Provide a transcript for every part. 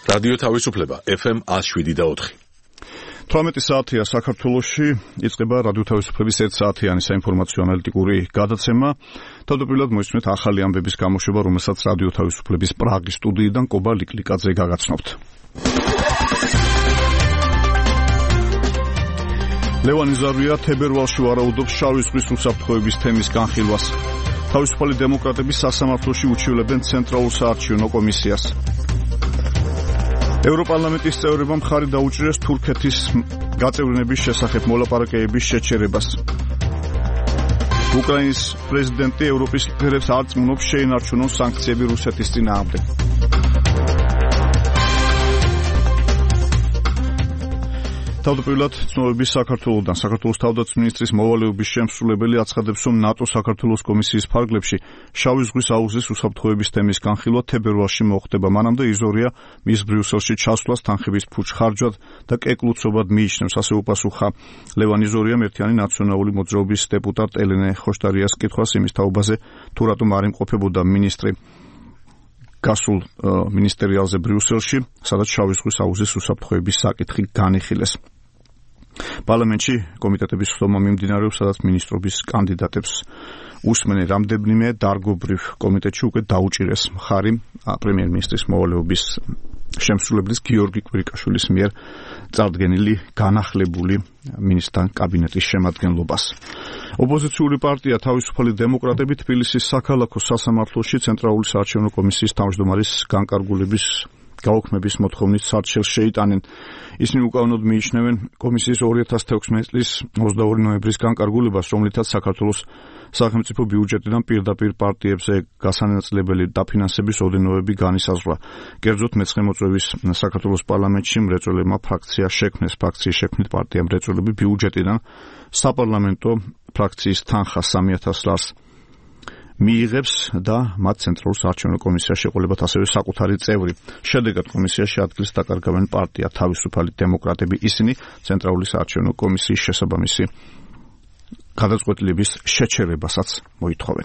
რადიო თავისუფლება FM 107.4. 18 საათია საქართველოში იწყება რადიო თავისუფლების 1 საათიანი საინფორმაციო ანალიტიკური გადაცემა. თავდაპირველად მოისმენთ ახალი ამბების გამოშვება, რომელსაც რადიო თავისუფლების პრაღის სტუდიიდან კობა ლიკლიკაძე გაგაცნობთ. ლევან იზარვია თებერვალში ვარაუდობს შავი ზღვის უსაფრთხოების თემის განხილვას. თავისუფალი დემოკრატები სასამართლოში უჩივლებენ ცენტრალურ საარჩევნო კომისიას. ევროპარლამენტის წევრებმა მხარი დაუჭირეს თურქეთის გაწევრიანების შესახებ მოლაპარაკებების შეჩერებას. უკრაინის პრეზიდენტი ევროპის ლიდერებს არ წმუნობს შეინარჩუნონ სანქციები რუსეთის წინააღმდეგ. თავდაპირველად ცნობების საქართველოდან საქართველოს თავდაცვის მინისტრის მოვალეობის შემსრულებელი აცხადებს, რომ ნატო საქართველოს კომისიის ფარგლებში შავი ზღვის აუზის უსაფრთხოების თემის განხილვა თებერვალში მოხდება. მანამდე იზორია მის ბრიუსელში ჩასვლას თანხების ფუჩხარჯვად და კეკლუცობად მიიჩნევს, ასე უპასუხა ლევან იზორიამ ერთიანი ნაციონალური მოძრაობის დეპუტატ ელენე ხოშტარიას კითხვას იმის თაობაზე, თუ რატომ არ იმყოფებოდა მინისტრი გასულ მინისტერიალზე ბრიუსელში, სადაც შავი ზღვის აუზის უსაფრთხოების საკითხი განიხილეს. პარლამენტში კომიტეტების ხდომა მიმდინარეობს, სადაც მინისტრობის კანდიდატებს უსმენენ. რამდენიმე დარგობრივ კომიტეტში უკვე დაუჭირეს მხარი პრემიერ-მინისტრის მოვალეობის შემსრულებლის გიორგი კვირიკაშვილის მიერ წარდგენილი განახლებული მინისტრთა კაბინეტის შემადგენლობას. ოპოზიციური პარტია თავისუფალი დემოკრატები თბილისის საქალაქო სასამართლოში ცენტრალური საარჩევნო კომისიის თავმჯდომარის განკარგულების გაუქმების მოთხოვნით სარჩელს შეიტანენ. ისინი უკანონოდ მიიჩნევენ კომისიის 2016 წლის 22 ნოემბრის განკარგულებას, რომლითაც საქართველოს სახელმწიფო ბიუჯეტიდან პირდაპირ პარტიებზე გასანაწილებელი დაფინანსების ოდენოები განისაზღვრა. კერძოდ მეცხრე მოწვევის საქართველოს პარლამენტში მრეწველებმა ფრაქციის შექმნით პარტია მრეწველები ბიუჯეტიდან საპარლამენტო ფრაქციის თანხა 3000 ლარს მიიღებს და მათ ცენტრალურ საარჩევნო კომისიაში შეყოლებათ ასევე საკუთარი წევრი. შედეგად კომისიაში ადგილს დაკარგავენ პარტია თავისუფალი დემოკრატები. ისინი ცენტრალური საარჩევნო კომისიის შესაბამისი გადაწყვეტილების შეჩერებასაც მოითხოვენ.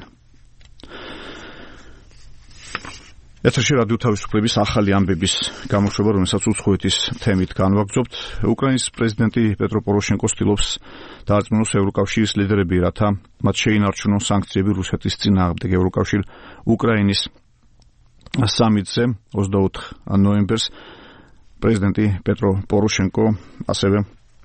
ეთერში რადიო თავისუფლების ახალი ამბების გამოშვება, რომელსაც უცხოეთის თემით განვაგრძობთ. უკრაინის პრეზიდენტი პეტრო პოროშენკო ცდილობს დაარწმუნოს ევროკავშირის ლიდერები, რათა მათ შეინარჩუნონ სანქციები რუსეთის წინააღმდეგ. ევროკავშირ უკრაინის სამიტზე 24 ნოემბერს პრეზიდენტი პეტრო პოროშენკო ასევე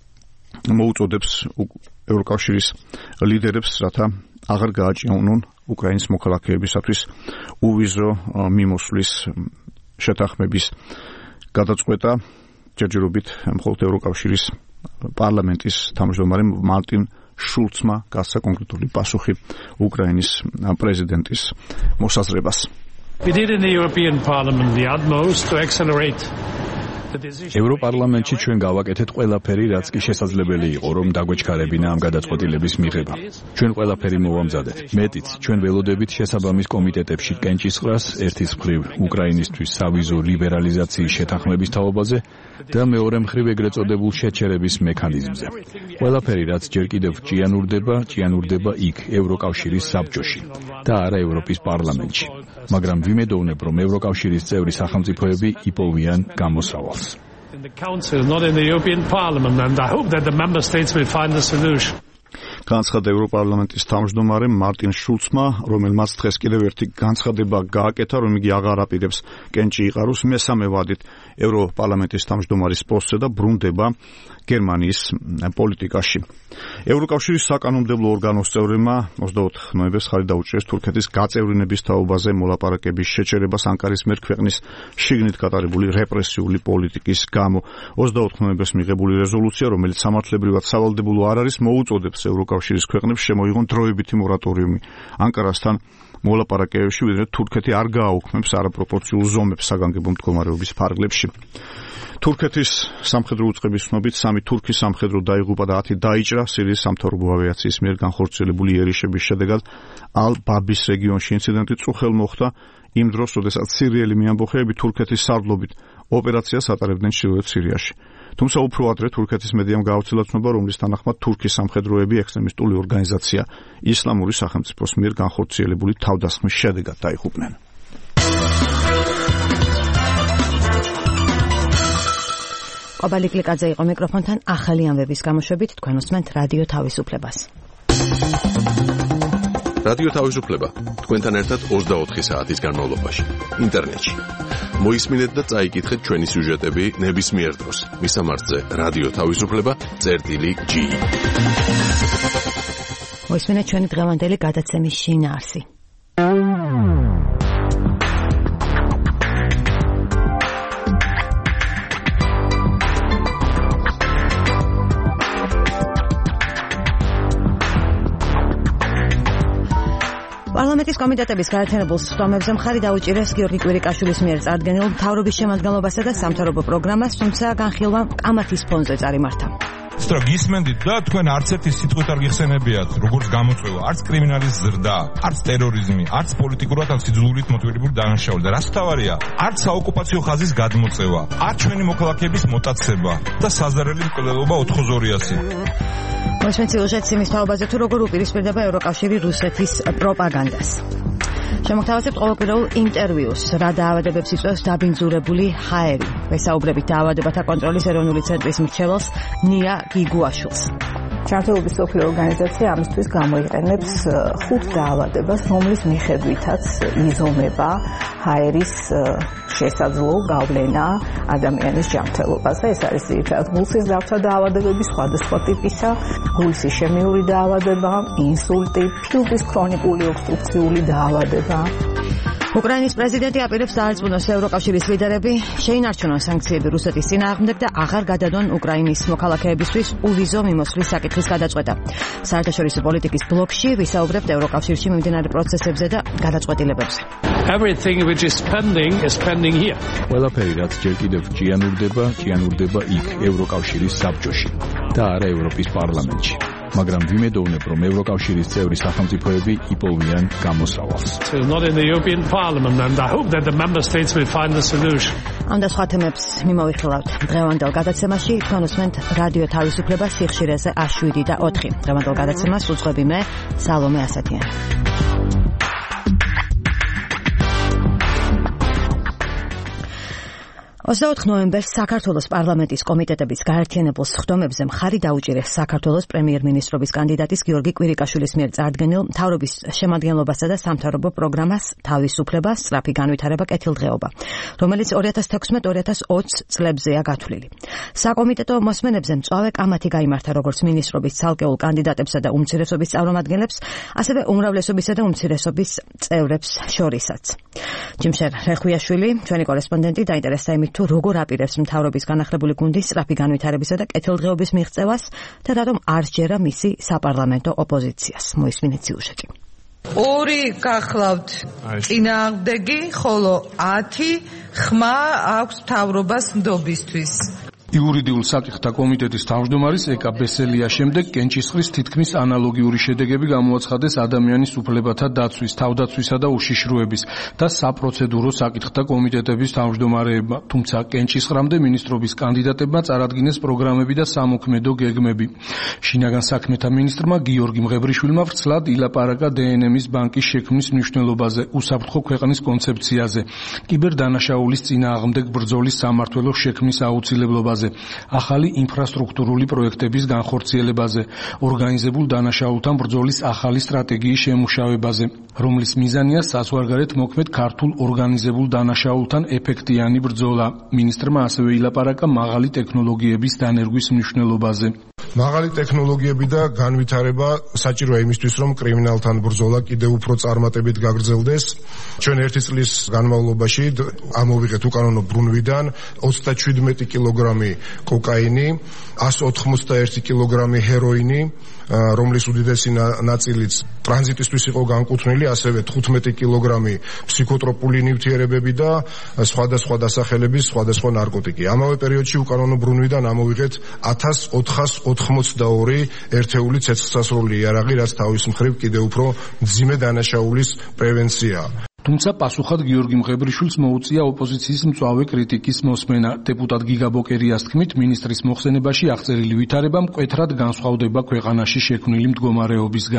მოუწოდებს ევროკავშირის ლიდერებს, რათა აღარ გააჭიანონ უკრაინის მოქალაქეებისათვის უვიზო მიმოსვლის შეთანხმების გადაწყვეტა. ჯერჯერობით მხოლოდ ევროკავშირის პარლამენტის თავმჯდომარემ მარტინ შულცმა გასცა კონკრეტული პასუხი უკრაინის პრეზიდენტის მოსაზრებას. We did in the European Parliament the utmost to accelerate. ევროპარლამენტში ჩვენ გავაკეთეთ ყველაფერი, რაც კი შესაძლებელი იყო, რომ დაგვეჩქარებინა ამ გადაწყვეტილების მიღება. ჩვენ ყველაფერი მოვამზადეთ. მეტიც, ჩვენ ველოდებით შესაბამის კომიტეტებში კენჭისყრას, ერთის მხრივ უკრაინისთვის სავიზო ლიბერალიზაციის შეთანხმების თაობაზე და მეორე მხრივ ეგრეთ წოდებულ შეჩერების მექანიზმზე. ყველაფერი, რაც ჯერ კიდევ ჭიანურდება იქ, ევროკავშირის საბჭოში და არა ევროპის პარლამენტში. მაგრამ ვიმედოვნებ, რომ ევროკავშირის წევრი სახელმწიფოები იპოვიან გამოსავალს. In the Council, not in the European Parliament, and I hope that the member states will find a solution. განცხადა ევროპარლამენტის თავმჯდომარემ მარტინ შულცმა, რომელმაც დღეს კიდევ ერთი განცხადება გააკეთა, რომ იგი აღარ აპირებს კენჭი იყაროს მესამე ვადით ევროპარლამენტის თავმჯდომარის პოსტზე და ბრუნდება გერმანიის პოლიტიკაში. ევროკავშირის საკანონმდებლო ორგანოს წევრებმა 24 ნოემბერს ხარი დაუჭირეს თურქეთის გაწევრიანების თაობაზე მოლაპარაკების შეჩერებას ანკარის მიერ ქვეყნის შიგნით გატარებული რეპრესიული პოლიტიკის გამო. 24 ნოემბერს მიღებული რეზოლუცია, რომელიც სამართლებრივად სავალდებულო არ არის, მოუწოდებს ევროკავშირის ქვეყნებს შემოიღონ დროებითი მორატორიუმი ანკარასთან მოლაპარაკებებში, ვიდრე თურქეთი არ გააუქმებს არაპროპორციულ ზომებს საგანგებო მდგომარეობის ფარგლებში. თურქეთის სამხედრო უწყების ცნობით 3 თურქის სამხედრო დაიღუპა და 10 დაიჭრა სირიის სამთავრობო ავიაციის მიერ განხორციელებული იერიშების შედეგად ალ-ბაბის რეგიონში. ინციდენტი წუხელ მოხდა იმ დროს, როდესაც სირიელი მეამბოხეები თურქეთის სარდლობით ოპერაციას ატარებდნენ ჩრდილოეთ სირიაში. თუმცა უფრო ადრე თურქეთის მედიამ გაავრცელა ცნობა, რომლის თანახმად თურქის სამხედროები ექსტრემისტული ორგანიზაცია ისლამური სახელმწიფოს მიერ განხორციელებული თავდასხმის შედეგად დაიღუპნენ. ყვაბალი კლიკაძე იყო მიკროფონთან. ახალი ამბების გამოშვებით თქვენ უსმენთ რადიო თავისუფლებას. რადიო თავისუფლება თქვენთან ერთად 24 საათის განმავლობაში ინტერნეტში. მოისმინეთ და წაიკითხეთ ჩვენი სიუჟეტები ნებისმიერ დროს. მისამართზე რადიო თავისუფლება.g. მოისმინეთ ჩვენი დღევანდელი გადაცემის შინაარსი. პარლამენტის კომიტეტების გაერთიანებულ სხდომებზე მხარი დაუჭირეს გიორგი კვირიკაშვილის მიერ წარდგენილ მთავრობის შემადგენლობასა და სამთავრობო პროგრამას, თუმცა განხილვა კამათის ფონზე წარიმართა. სტროგ ისმენდით და თქვენ არც ერთი სიტყვით არ გიხსენებიათ, როგორც გამოწვევა, არც კრიმინალის ზრდა, არც ტერორიზმი, არც პოლიტიკურად ან სიძულვილით მოტივირებული დანაშაული და რაც თავარია, არც საოკუპაციო ხაზის გადმოწევა, არც ჩვენი მოქალაქეების მოტაცება და საზარელი მკვლელობა 4-200. მოსმენთ სიუჟეტს იმის თაობაზე თუ როგორ უპირისპირდება ევროკავშირი რუსეთის პროპაგანდას. შემოგთავაზებთ ყოველკვირეულ ინტერვიუს, რა დაავადებებს იწვევს დაბინძურებული ჰაერი. ვესაუბრებით დაავადებათა კონტროლის ეროვნული ცენტრის მრჩეველს ნია გიგუაშვილს. ჯანმრთელობის მსოფლიო ორგანიზაცია ამისთვის გამოიყენებს 5 დაავადებას, რომლის მიხედვითაც იზომება ჰაერის შესაძლო გავლენა ადამიანის ჯანმრთელობაზე. ეს არის ძირითადად გულსიზრდათა დაავადებები, სხვადასხვა ტიპისა, გულის ისემიური დაავადება, ინსულტი, ფილტვის ქრონიკული ობსტრუქციული დაავადება. უკრაინის პრეზიდენტი აპირებს დაარწმუნოს ევროკავშირის ლიდერები შეინარჩუნონ სანქციები რუსეთის წინააღმდეგ და აღარ გადადონ უკრაინის მოქალაქეებისთვის უვიზო მიმოსვლის საკითხის გადაწყვეტა. საერთაშორისო პოლიტიკის ბლოკში ვისაუბრებთ ევროკავშირში მიმდინარე პროცესებზე და გადაწყვეტილებებზე. Everything which is pending here. ყველაფერი რაც ჯერ კიდევ ჭიანურდება იქ ევროკავშირის საბჭოში და არა ევროპის პარლამენტში. მაგრამ ვიმედოვნებ, რომ ევროკავშირის წევრი სახელმწიფოები იპოვიან გამოსავალს. Not in the European Parliament, and I hope that the member states will find a solution. ამ და სხვა თემებს მიმოვიხილავთ დღევანდელ გადაცემაში. თქვენ უსმენთ რადიო თავისუფლება სიხშირეზე 7 და 4. დღევანდელ გადაცემას უძღვები მე, სალომე ასათიანი. 24 ნოემბერს საქართველოს პარლამენტის კომიტეტების გაერთიანებულ სხდომებზე მხარი დაუჭირეს საქართველოს პრემიერ-მინისტრობის კანდიდატის გიორგი კვირიკაშვილის მიერ წარდგენილ მთავრობის შემადგენლობასა და სამთავრობო პროგრამას თავისუფლება, სწრაფი განვითარება, კეთილდღეობა, რომელიც 2016-2020 წლებზეა გათვლილი. საკომიტეტო მოსმენებზე მწვავე კამათი გაიმართა როგორც მინისტრობის ცალკეულ კანდიდატებსა და უმცირესობის წარმომადგენლებს, ასევე უმრავლესობისა და უმცირესობის წევრებს შორისაც. ჯიმშერ რეხვიაშვილი, ჩვენი კორესპონდენტი, დაინტერესდა იმით, თუ როგორ აპირებს მთავრობის განახლებული გუნდის სწრაფი განვითარებისა და კეთილდღეობის მიღწევას და რატომ არ სჯერა მისი საპარლამენტო ოპოზიციას. მოისმინეთ სიუჟეტი. 2 გახლავთ წინააღმდეგი, ხოლო 10 ხმა აქვს მთავრობას ნდობისთვის. იურიდიულ საკითხთა კომიტეტის თავმჯდომარის ეკა ბესელია შემდეგ კენჭისყრის თითქმის ანალოგიური შედეგები გამოაცხადეს ადამიანის უფლებათა დაცვის, თავდაცვისა და უშიშროების და საპროცედურო საკითხთა კომიტეტების თავმჯდომარეებმა, თუმცა კენჭისყრამდე მინისტრობის კანდიდატებმა წარადგინეს პროგრამები და სამოქმედო გეგმები. შინაგან საქმეთა მინისტრმა გიორგი მღევრიშვილმა ვრცლად ილაპარაკა დნმ-ის ბანკის შექმნის მნიშვნელობაზე, უსაფრთხო ქვეყნის კონცეფციაზე, კიბერდანაშაულის წინააღმდეგ ბრძოლის სამმართველოს შექმნის აუცილებლობაზე, ახალი ინფრასტრუქტურული პროექტების განხორციელებაზე, ორგანიზებულ დანაშაულთან ბრძოლის ახალი სტრატეგიის შემუშავებაზე, რომლის მიზანია საზღვარგარეთ მოქმედ ქართულ ორგანიზებულ დანაშაულთან ეფექტიანი ბრძოლა. მინისტრმა ასევე ილაპარაკა მაღალი ტექნოლოგიების დანერგვის მნიშვნელობაზე. მაღალი ტექნოლოგიები და განვითარება საჭიროა იმისთვის, რომ კრიმინალთან ბრძოლა კიდევ უფრო წარმატებით გაგრძელდეს. ჩვენ 1 წლის განმავლობაში ამოვიღეთ უკანონო ბრუნვიდან 37 კილოგრამი კოკაინი, 181 კილოგრამი ჰეროინი, რომლის უდიდესი ნაწილიც ტრანზიტისთვის იყო განკუთვნილი, ასევე 15 კილოგრამი ფსიქოტროპული ნივთიერებები და სხვადასხვა დასახელების სხვადასხვა ნარკოტიკი. ამავე პერიოდში უკანონო ბრუნვიდან ამოვიღეთ 1482 ერთეული ცეცხლსასროლი იარაღი, რაც თავის მხრივ კიდევ უფრო მძიმე დანაშაულის პრევენციაა. თუმცა პასუხად გიორგი მღევრიშვილს მოუწია ოპოზიციის მწვავე კრიტიკის მოსმენა. დეპუტატ გიგა ბოკერიას თქმით, მინისტრის მოხსენებაში აღწერილი ვითარება მკვეთრად განსხვავდება ქვეყანაში შექმნილი მდგომარეობისგან.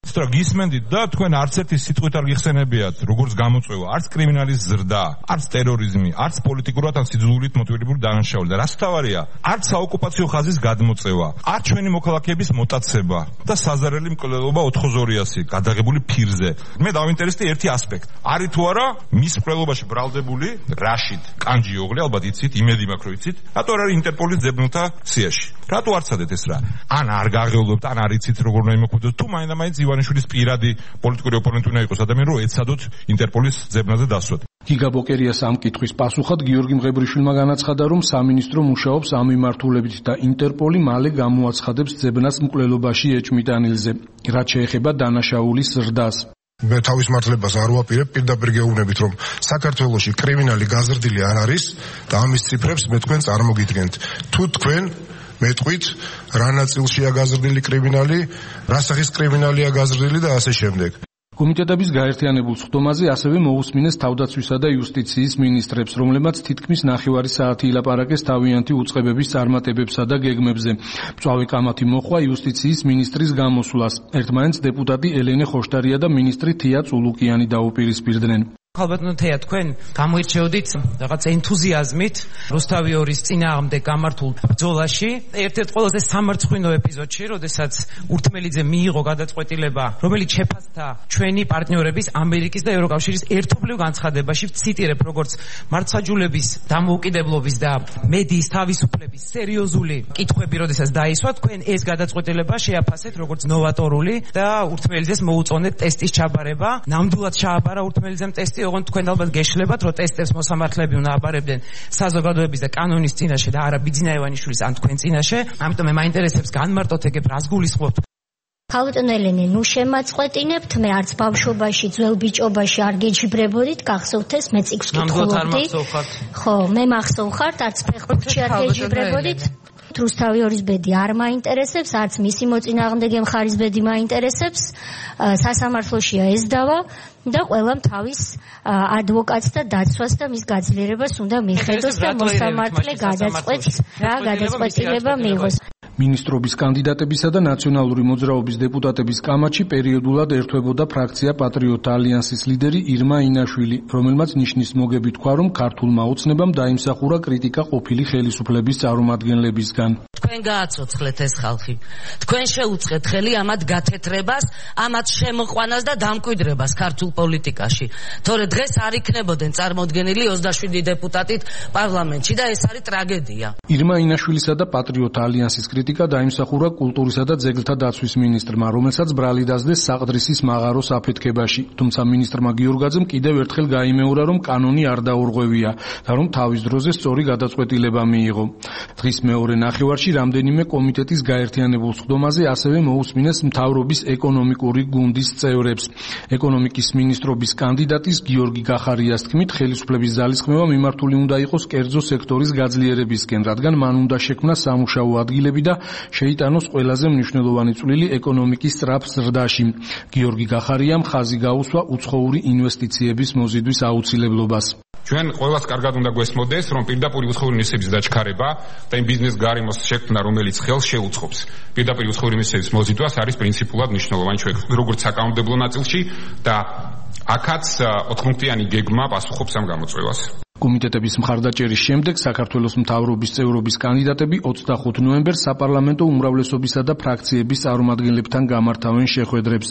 სწორ გისმენდით და თქვენ არც ერთი სიტყვით არ გიხსენებიათ როგორც გამოწვევა, არც კრიმინალის ზრდა, არც ტერორიზმი, არც პოლიტიკურად ან სიძულვილით მოტივირებული დანაშაული და რაც თავარია, არც საოკუპაციო ხაზის გადმოწევა, არც ჩვენი მოქალაქეების მოტაცება და საზარელი მკვლელობა 40200 გადაღებული ფირზე. მე დავინტერესდი ერთი ასპექტი. არის თუ არა მის მკვლელობაში ბრალდებული რაშიდ კანჯიოღლი, ალბათ იცით, იმედი მაქვს რომ იცით, რატო არ არის ინტერპოლის ძებნელთა სიაში? რატო არ ცადეთ ეს რა? ან არ გაღელვებთ, ან არ იცით როგორ უნდა იმოქმედოთ, თუ მაინდა-მაინც ივანიშვილის პირადი პოლიტიკური ოპონენტი უნდა იყოს ადამიანი, რომ ეცადოთ ინტერპოლის ძებნაზე დასვათ. გიგა ბოკერიას ამ კითხვის პასუხად გიორგი მღებრიშვილმა განაცხადა, რომ სამინისტრო მუშაობს ამ მიმართულებით და ინტერპოლი მალე გამოაცხადებს ძებნას მკვლელობაში ეჭვმიტანილზე, რაც შეეხება დანაშაულის ზრდას. მე თავის მართლებას არ ვაპირებ, პირდაპირ გეუბნებით, რომ საქართველოში კრიმინალი გაზრდილი არ არის და ამის ციფრებს მე თქვენ წარმოგიდგენთ. თუ თქვენ მეტყვით რა ნაწილშია გაზრდილი კრიმინალი, რა სახის კრიმინალია გაზრდილი და ასე შემდეგ. კომიტეტების გაერთიანებულ სხდომაზე ასევე მოусმინეს თავდაცვისა და იუსტიციის მინისტრებს, რომლებმაც თითქმის 9 საათი ილაპარაკეს თავიანთი უწყებების წარმატებებსა და გეგმებზე. მწვავე კამათი მოხვა იუსტიციის მინისტრის გამოსვლას. ერთმანეთს დეპუტატი ელენე ხოშტარია და მინისტრი თია წულუკიანი დაუპირისპირდნენ. ალბათ თქვენ გამოირჩეოდით რაღაც ენთუზიაზმით რუსთავი ორის წინააღმდეგ გამართულ ბრძოლაში, ერთ-ერთ ყველაზე სამარცხვინო ეპიზოდში, როდესაც ურთმელიძე მიიღო გადაწყვეტილება, რომელიც შეფასდა ჩვენი პარტნიორების ამერიკის და ევროკავშირის ერთობლივ განცხადებაში, ვციტირებ, როგორც მართლმსაჯულების დამოუკიდებლობის და მედიის თავისუფლების სერიოზული კითხვები, როდესაც დაისვა, თქვენ ეს გადაწყვეტილება შეაფასეთ როგორც ნოვატორული და ურთმელიძეს მოუწონეთ ტესტის ჩაბარება. ნამდვილად ჩააბარა ურთმელიძემ ტესტი, ოღონდ თქვენ ალბათ გეშლებათ, რომ ტესტებს მოსამართლეები უნდა აბარებდნენ საზოგადოების და კანონის წინაშე და არა ბიძინა ივანიშვილის ან თქვენ წინაშე. ამიტომ მე მაინტერესებს განმარტოთ ეგრე რას გულისხმობთ. ქალბატონ ელენე, ნუ შემაწყვეტინებთ, მე არც ბავშვობაში, ძველ ბიჭობაში არ გეჯიბრებოდით, გახსოვთ ეს, მე წიგნს კითხულობდი. ხო, მე მახსოვხართ, არც ფეხბურთში არ გეჯიბრებოდით. რუსთავი ორის ბედი არ მაინტერესებს, არც მისი მოწინააღმდეგე მხარის ბედი მაინტერესებს. სასამართლოშია ეს დავა და ყველამ თავის ადვოკატს და დაცვას და მის გაძლიერებას უნდა მიხედოს და მოსამართლე გადაწყვეტს, რა გადაწყვეტილება მიიღოს. მინისტრობის კანდიდატებისა და ნაციონალური მოძრაობის დეპუტატების კამათში პერიოდულად ერთვებოდა ფრაქცია პატრიოტთა ალიანსის ლიდერი ირმა ინაშვილი, რომელმაც ნიშნის მოგები თქვა, რომ ქართულმა ოცნებამ დაიმსახურა კრიტიკა ყოფილი ხელისუფლების წარმომადგენლებისგან. თქვენ გააცოცხლეთ ეს ხალხი. თქვენ შეუწყეთ ხელი ამათ გათეთრებას, ამათ შემოყვანას და დამკვიდრებას ქართულ პოლიტიკაში. თორე დღეს არ იქნებოდნენ წარმოდგენილი 27 დეპუტატით პარლამენტში და ეს არის ტრაგედია. ირმა ინაშვილისა და პატრიოტთა ალიანსის კრიტიკა დაიმსახურა კულტურისა და ძეგლთა დაცვის მინისტრმა, რომელსაც ბრალი დასდეს საყდრისის მაღაროს აფეთქებაში. თუმცა მინისტრმა გიორგაძემ კიდევ ერთხელ გაიმეორა, რომ კანონი არ დაურღვევია და რომ თავის დროზე სწორი გადაწყვეტილება მიიღო. დღის მეორე ნახევარში რამდენიმე კომიტეტის გაერთიანებულ სხდომაზე ასევე მოусმინეს მთავრობის ეკონომიკური გუნდის წევრებს. ეკონომიკის მინისტრობის კანდიდატის გიორგი გახარიას თქმით, ხელისუფლების ძალისხმევა მიმართული უნდა იყოს კერძო სექტორის გაძლიერებისკენ, რადგან მან უნდა შექმნას სამუშაო ადგილები და შეიტანოს ყველაზე მნიშვნელოვანი წვლილი ეკონომიკის სწრაფ ზრდაში. გიორგი გახარიამ ხაზი გაუსვა უცხოური ინვესტიციების მოზიდვის აუცილებლობას. ჩვენ ყველას კარგად უნდა გვესმოდეს, რომ პირდაპირ უცხოური ინვესტიციების დაჩქარება და იმ ბიზნეს გარემოს შექმნა, რომელიც ხელს შეუწყობს პირდაპირ უცხოური ინვესტიციების მოზიდვას, არის პრინციპულად მნიშვნელოვანი ჩვენ როგორც საკანონმდებლო ნაწილში და აქაც 4 პუნქტიანი გეგმა პასუხობს ამ გამოწვევას. კომიტეტების მხარდაჭერის შემდეგ საქართველოს მთავრობის წევრობის კანდიდატები 25 ნოემბერს საპარლამენტო უმრავლესობისა და ფრაქციების წარმომადგენლებთან გამართავენ შეხვედრებს.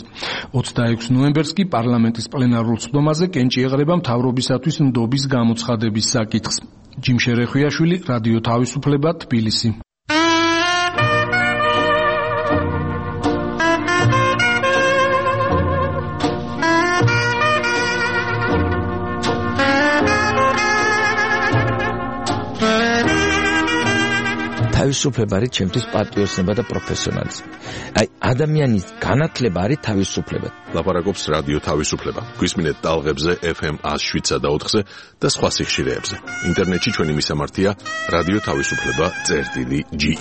26 ნოემბერს კი პარლამენტის პლენარულ სხდომაზე კენჭი ეღრება მთავრობისათვის ნდობის გამოცხადების საკითხს. ჯიმშე რეხვიაშვილი, რადიო თავისუფლება, თბილისი. თავისუფლება არის ჩემთვის პატრიოტიზმი და პროფესიონალიზმი. აი, ადამიანის განათლება არის თავისუფლება. ლაპარაკობს რადიო თავისუფლება. გვისმინეთ ტალღებზე FM 107 და 4-ზე და სხვა სიხშირეებზე. ინტერნეტში ჩვენი მისამართია radioთავისუფლება.ge.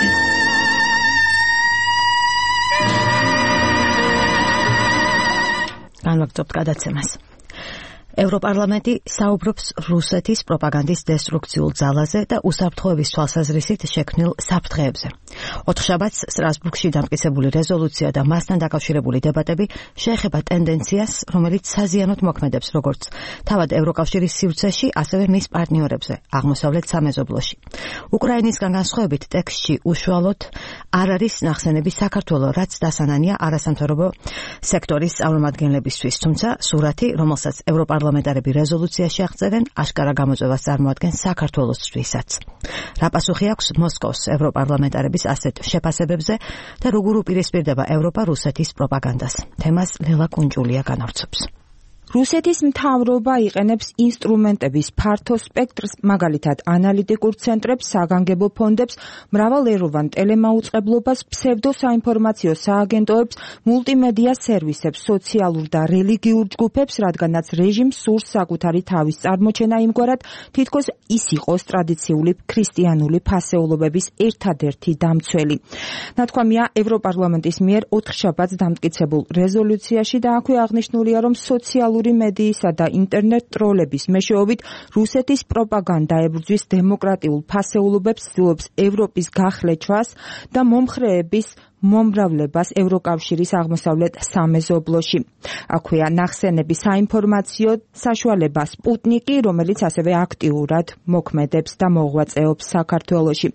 განვაგრძობთ გადაცემას. ევროპარლამენტი საუბრობს რუსეთის პროპაგანდის დესტრუქციულ ძალაზე და უსაფრთხოების თვალსაზრისით შექმნილ საფრთხეებზე. ოთხშაბათს სტრასბურგში დამტკიცებული რეზოლუცია და მასთან დაკავშირებული დებატები შეეხება ტენდენციას, რომელიც საზიანოდ მოქმედებს როგორც თავად ევროკავშირის სივრცეში, ასევე მის პარტნიორებზე აღმოსავლეთ სამეზობლოში. უკრაინისგან განსხვავებით ტექსტში უშუალოდ არ არის ნახსენები საქართველო, რაც დასანანია არასამთავრობო სექტორის წარმომადგენლებისთვის, თუმცა სურათი, რომელსაც ევროპარლამენტარები რეზოლუციაში აღწერენ, აშკარა გამოწვევას წარმოადგენს საქართველოსთვისაც. რა პასუხი აქვს მოსკოვს ევროპარლამენტარების ასეთ შეფასებებზე და როგორ უპირისპირდება ევროპა რუსეთის პროპაგანდას? თემას ლელა კუნჭულია განავრცობს. რუსეთის მთავრობა იყენებს ინსტრუმენტების ფართო სპექტრს, მაგალითად ანალიტიკურ ცენტრებს, საგანგებო ფონდებს, მრავალეროვან ტელემაუწყებლობას, ფსევდოსაინფორმაციო სააგენტოებს, მულტიმედია სერვისებს, სოციალურ და რელიგიურ ჯგუფებს, რადგანაც რეჟიმს სურს საკუთარი თავის წარმოჩენა იმგვარად, თითქოს ის იყოს ტრადიციული ქრისტიანული ფასეულობების ერთადერთი დამცველი. ნათქვამია ევროპარლამენტის მიერ 4 შაბათს დამტკიცებულ რეზოლუციაში და აქვე აღნიშნულია, რომ სოციალური მედიისა და ინტერნეტ ტროლების მეშვეობით რუსეთის პროპაგანდა ებრძვის დემოკრატიულ ფასეულობებს, ცდილობს ევროპის გახლეჩვას და მომხრეების მომრავლებას ევროკავშირის აღმოსავლეთ სამეზობლოში. აქვეა ნახსენები საინფორმაციო საშუალება სპუტნიკი, რომელიც ასევე აქტიურად მოქმედებს და მოღვაწეობს საქართველოში.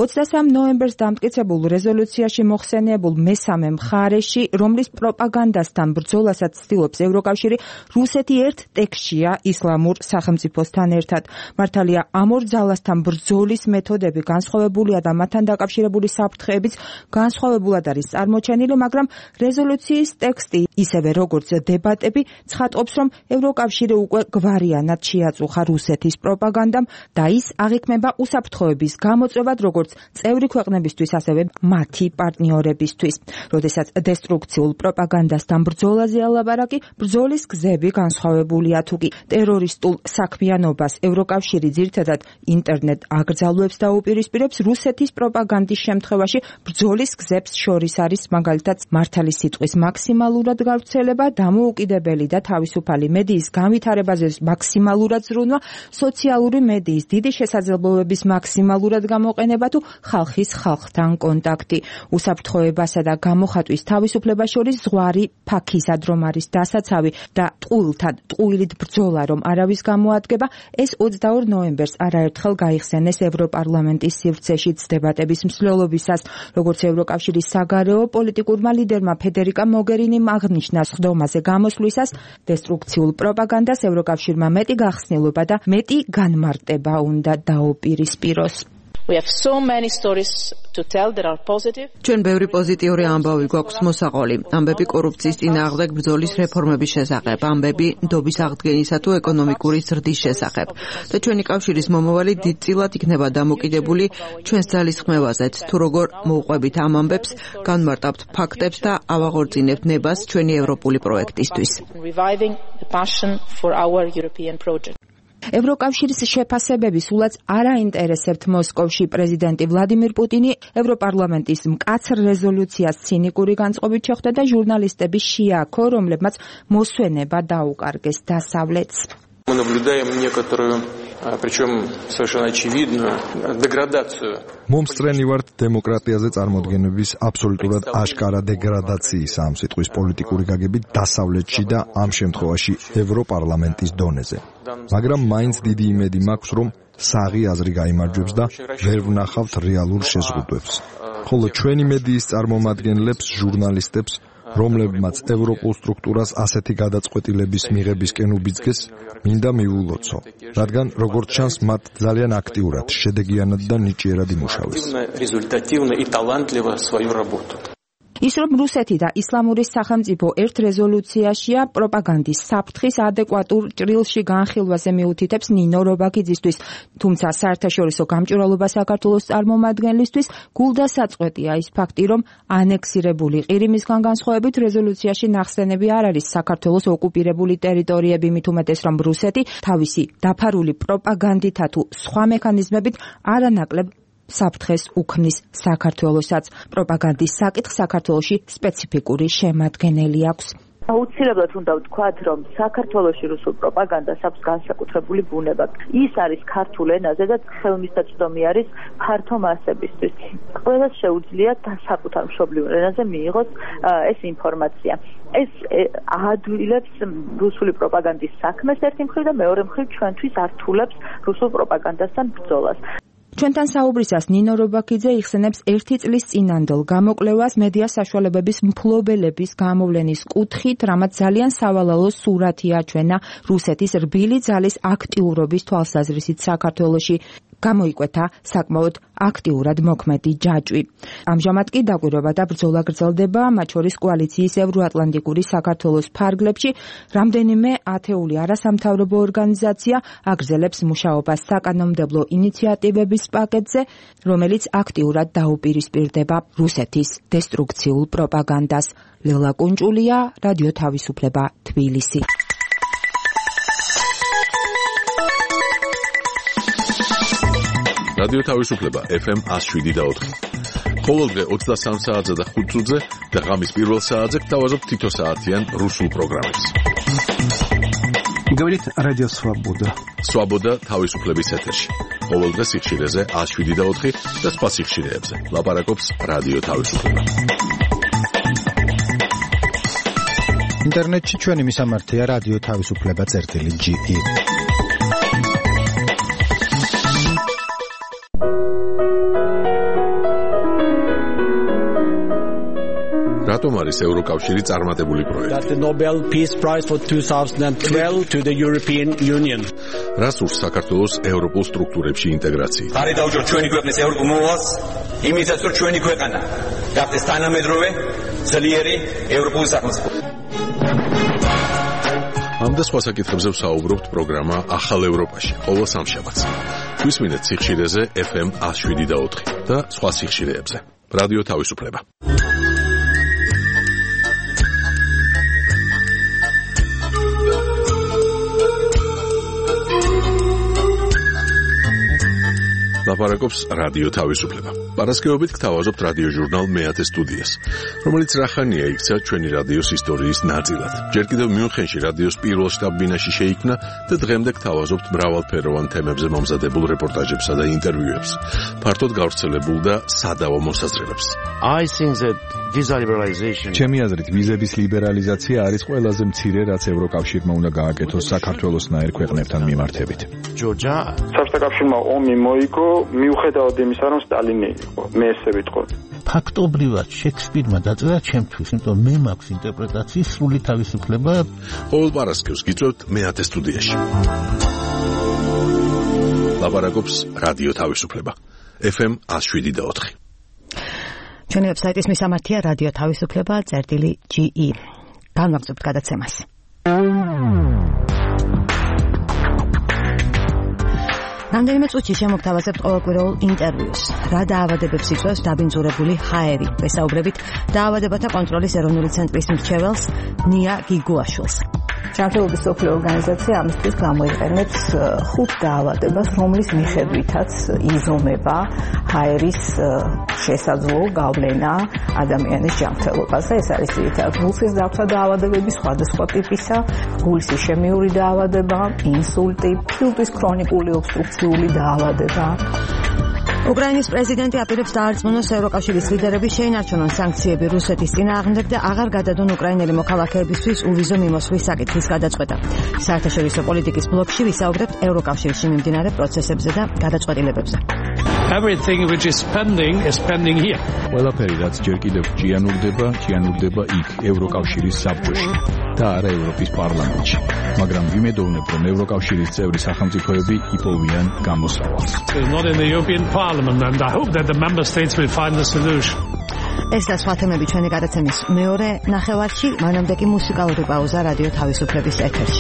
23 ნოემბერს დამტკიცებულ რეზოლუციაში მოხსენიებულ მესამე მხარეში, რომლის პროპაგანდასთან ბრძოლასაც ცდილობს ევროკავშირი, რუსეთი ერთ ტექსტშია ისლამურ სახელმწიფოსთან ერთად. მართალია ამ ორ ძალასთან ბრძოლის მეთოდები განსხვავებულია და მათთან დაკავშირებული საფრთხეებიც განსხვავებულად არის წარმოჩენილი, მაგრამ რეზოლუციის ტექსტი, ისევე როგორც დებატები, ცხადყოფს, რომ ევროკავშირი უკვე გვარიანად შეაწუხა რუსეთის პროპაგანდამ და ის აღიქმება უსაფრთხოების გამოწვევად, როგორც წევრი ქვეყნებისთვის, ასევე მათი პარტნიორებისთვის. როდესაც დესტრუქციულ პროპაგანდასთან ბრძოლაზეა ლაპარაკი, ბრძოლის გზები განსხვავებულია თუკი ტერორისტულ საქმიანობას ევროკავშირი ძირითადად ინტერნეტ აკრძალვებს და უპირისპირებს, რუსეთის პროპაგანდის შემთხვევაში ბრძოლის გზებს შორის არის მაგალითად მართალი სიტყვის მაქსიმალურად გავრცელება, დამოუკიდებელი და თავისუფალი მედიის განვითარებაზე მაქსიმალურად ზრუნვა, სოციალური მედიის დიდი შესაძლებლობების მაქსიმალურად გამოყენება თუ ხალხის ხალხთან კონტაქტი. უსაფრთხოებასა და გამოხატვის თავისუფლებას შორის ზღვარი ფაქისად რომ არის დასაცავი და ტყუილთან ტყუილით ბრძოლა რომ არავის გამოადგება, ეს 22 ნოემბერს არაერთხელ გაიხსენეს ევროპარლამენტის სივრცეშიც დებატების მსვლელობისას, როგორც ევროკავშირის საგარეო პოლიტიკურმა ლიდერმა ფედერიკა მოგერინიმ აღნიშნა სხდომაზე გამოსვლისას, დესტრუქციულ პროპაგანდას ევროკავშირმა მეტი გახსნილობა და მეტი განმარტება უნდა დაუპირისპიროს. ჩვენ ბევრი პოზიტიური ამბავი გვაქვს მოსაყოლი. ამბები კორუფციის წინააღმდეგ ბრძოლის რეფორმების შესახებ, ამბები ნდობის აღდგენისა თუ ეკონომიკური ზრდის შესახებ. და ჩვენი კავშირის მომავალი დიდწილად იქნება დამოკიდებული ჩვენს ძალისხმევაზეც, თუ როგორ მოუყვებით ამ ამბებს, განმარტავთ ფაქტებს და ავაღორწინებთ ნებას ჩვენი ევროპული პროექტისთვის. ევროკავშირის შეფასებები სულაც არ აინტერესებთ მოსკოვში. პრეზიდენტი ვლადიმირ პუტინი ევროპარლამენტის მკაცრ რეზოლუციას ცინიკური განწყობით შეხვდა და ჟურნალისტების შეაქო, რომლებმაც მოსვენება დაუკარგეს დასავლეთს. Мы наблюдаем некоторую, причем совершенно очевидную деградацию. მომსწრენი ვართ დემოკრატიაზე წარმოდგენების აბსოლუტურად აშკარა დეგრადაციის ამ სიტყვის პოლიტიკური გაგებით დასავლეთში და ამ შემთხვევაში ევროპარლამენტის დონეზე. მაგრამ მაინც დიდი იმედი მაქვს, რომ საღი აზრი გაიმარჯვებს და ვერ ვნახავთ რეალურ შეზღუდვებს. ხოლო ჩვენი მედიის წარმომადგენლებს, ჟურნალისტებს, რომლებმაც ევროპულ სტრუქტურას ასეთი გადაწყვეტილების მიღებისკენ უბიძგეს, მინდა მიულოცო, რადგან როგორც ჩანს, მათ ძალიან აქტიურად, შედეგიანად და ნიჭიერად იმუშავეს. ის რომ რუსეთი და ისლამური სახელმწიფო ერთ რეზოლუციაშია პროპაგანდის საფრთხის ადეკვატურ ჭრილში განხილვაზე მიუთითებს ნინო რობაქიძისთვის, თუმცა საერთაშორისო გამჭვირვალობა საქართველოს წარმომადგენლისთვის გულდასაწყვეტია ის ფაქტი, რომ ანექსირებული ყირიმისგან განსხვავებით რეზოლუციაში ნახსენები არ არის საქართველოს ოკუპირებული ტერიტორიები, მით უმეტეს რომ რუსეთი თავისი დაფარული პროპაგანდითა თუ სხვა მექანიზმებით არანაკლებ საფრთხეს უქმნის საქართველოსაც. პროპაგანდის საკითხ საქართველოში სპეციფიკური შემადგენელი აქვს. აუცილებლად უნდა ვთქვათ, რომ საქართველოში რუსულ პროპაგანდას აქვს განსაკუთრებული ბუნება. ის არის ქართულ ენაზე და ხელმისაწვდომი არის ფართო მასებისთვის. ყველას შეუძლია საკუთარ მშობლიურ ენაზე მიიღოს ეს ინფორმაცია. ეს აადვილებს რუსული პროპაგანდის საქმეს ერთი მხრივ და მეორე მხრივ ჩვენთვის ართულებს რუსულ პროპაგანდასთან ბრძოლას. ჩვენთან საუბრისას ნინო რობაქიძე იხსენებს 1 წლის წინანდელ გამოკვლევას მედია საშუალებების მფლობელების გამოვლენის კუთხით, რამაც ძალიან სავალალო სურათი აჩვენა რუსეთის რბილი ძალის აქტიურობის თვალსაზრისით საქართველოში. გამოიკვეთა საკმაოდ აქტიურად მოქმედი ჯაჭვი. ამჟამად კი დაკვირვება და ბრძოლა გრძელდება, მათ შორის კოალიციის ევროატლანტიკური საქართველოს ფარგლებში. რამდენიმე ათეული არასამთავრობო ორგანიზაცია აგრძელებს მუშაობას საკანონმდებლო ინიციატივების პაკეტზე, რომელიც აქტიურად დაუპირისპირდება რუსეთის დესტრუქციულ პროპაგანდას. ლელა კუნჭულია, რადიო თავისუფლება, თბილისი. რადიო თავისუფლება FM 107.4. ყოველდღე 23 საათზე და 5 წუთზე და ღამის პირველ საათზე გთავაზობთ თითო საათიან რუსულ პროგრამებს. Говорит радио Свобода. Свобода თავისუფლების ეთერში. ყოველდღე სიხშირეზე 107.4 და სხვა სიხშირეებზე. ლაპარაკობს რადიო თავისუფლება. ინტერნეტში ჩვენი მისამართია რადიო თავისუფლება.ge. რატომ არის ევროკავშირი წარმატებული პროექტი? The Nobel Peace Prize for 2012 to the European Union. რას ურს საქართველოს ევროპულ სტრუქტურებში ინტეგრაცია? ხარი დაუჭირ ჩვენი ქვეყნის ევროპულ მოვალს, იმისაც რომ ჩვენი ქვეყანა გახდეს თანამედროვე, ძლიერი ევროპული სახელმწიფო. ამ და სხვა საკითხებზე ვსაუბრობთ პროგრამა ახალ ევროპაში, ყოველ სამშაბათს. გვისმინეთ სიხშირეზე FM 107.4 და სხვა სიხშირეებზე. რადიო თავისუფლება. ლაპარაკობს რადიო თავისუფლება. პარასკევობით გთავაზობთ რადიო ჟურნალ მეათე სტუდიას, რომელიც რახანია იქცა ჩვენი რადიოს ისტორიის ნაწილად. ჯერ კიდევ მიუნხენში რადიოს პირველ შტაბ-ბინაში შეიქმნა და დღემდე გთავაზობთ მრავალფეროვან თემებზე მომზადებულ რეპორტაჟებსა და ინტერვიუებს, ფართოდ გავრცელებულ და სადავო მოსაზრებებს. ჩემი აზრით, ვიზების ლიბერალიზაცია არის ყველაზე მცირე, რაც ევროკავშირმა უნდა გააკეთოს საქართველოსნაირ ქვეყნებთან მიმართებით. საბჭოთა კავშირმა ომი მოიგო მიუხედავად იმისა, რომ სტალინი იყო, მე ესე ვიტყოდ. ფაქტობრივად შექსპირმა დაწერა ჩემთვის, იმიტომ მე მაქვს ინტერპრეტაციის სრული თავისუფლება. ყოველ პარასკევს გიწევთ მეათე სტუდიაში. ლაპარაკობს რადიო თავისუფლება. FM 107.4. ჩვენი ვებსაიტის მისამართია რადიო თავისუფლება.ge. განვაგრძობთ გადაცემას. რამდენიმე წუთში შემოგთავაზებთ ყოველკვირეულ ინტერვიუს. რა დაავადებებს იწვევს დაბინძურებული ჰაერი? ვესაუბრებით დაავადებათა კონტროლის ეროვნული ცენტრის მრჩეველს ნია გიგუაშვილს. ჯანმრთელობის მსოფლიო ორგანიზაცია ამისთვის გამოიყენებს 5 დაავადებას, რომლის მიხედვითაც იზომება ჰაერის შესაძლო გავლენა ადამიანის ჯანმრთელობაზე. ეს არის ძირითადად გულსის დაავადება დაავადებები სხვადასხვა ტიპისა, გულის ისემიური დაავადება, ინსულტი, ფილტვის ქრონიკული ობსტრუქციული დაავადება. უკრაინის პრეზიდენტი აპირებს დაარწმუნოს ევროკავშირის ლიდერები შეინარჩუნონ სანქციები რუსეთის წინააღმდეგ და აღარ გადადონ უკრაინელი მოქალაქეებისთვის უვიზო მიმოსვლის საკითხის გადაწყვეტა. საერთაშორისო პოლიტიკის ბლოკში ვისაუბრებთ ევროკავშირში მიმდინარე პროცესებზე და გადაწყვეტილებებზე. Everything which is pending here. ყველაფერი, რაც ჯერ კიდევ ჭიანურდება იქ, ევროკავშირის საბჭოში და არა ევროპის პარლამენტში. მაგრამ ვიმედოვნებ, რომ ევროკავშირის წევრი სახელმწიფოები იპოვიან გამოსავალს. Not in the European Parliament, and I hope that the member states will find the solution. ეს და სხვა თემები ჩვენი გადაცემის მეორე ნახევარში, მანამდე კი მუსიკალური პაუზა რადიო თავისუფლების ეთერში.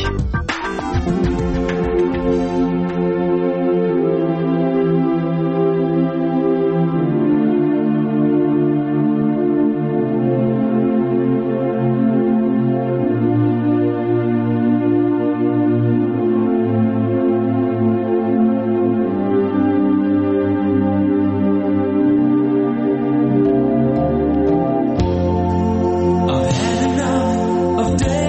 I've had enough of days.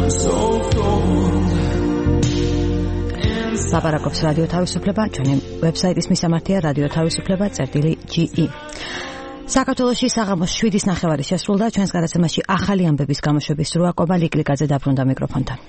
ლაპარაკობს რადიო თავისუფლება, ჩვენი ვებსაიტის მისამართია radioთავისუფleba.ge. საქართველოში საღამოს 7:09 შესრულდა, ჩვენს გადაცემაში ახალი ამბების გამოშვების სრუა ყოფილი კლიკაძე დაბრუნდა მიკროფონთან.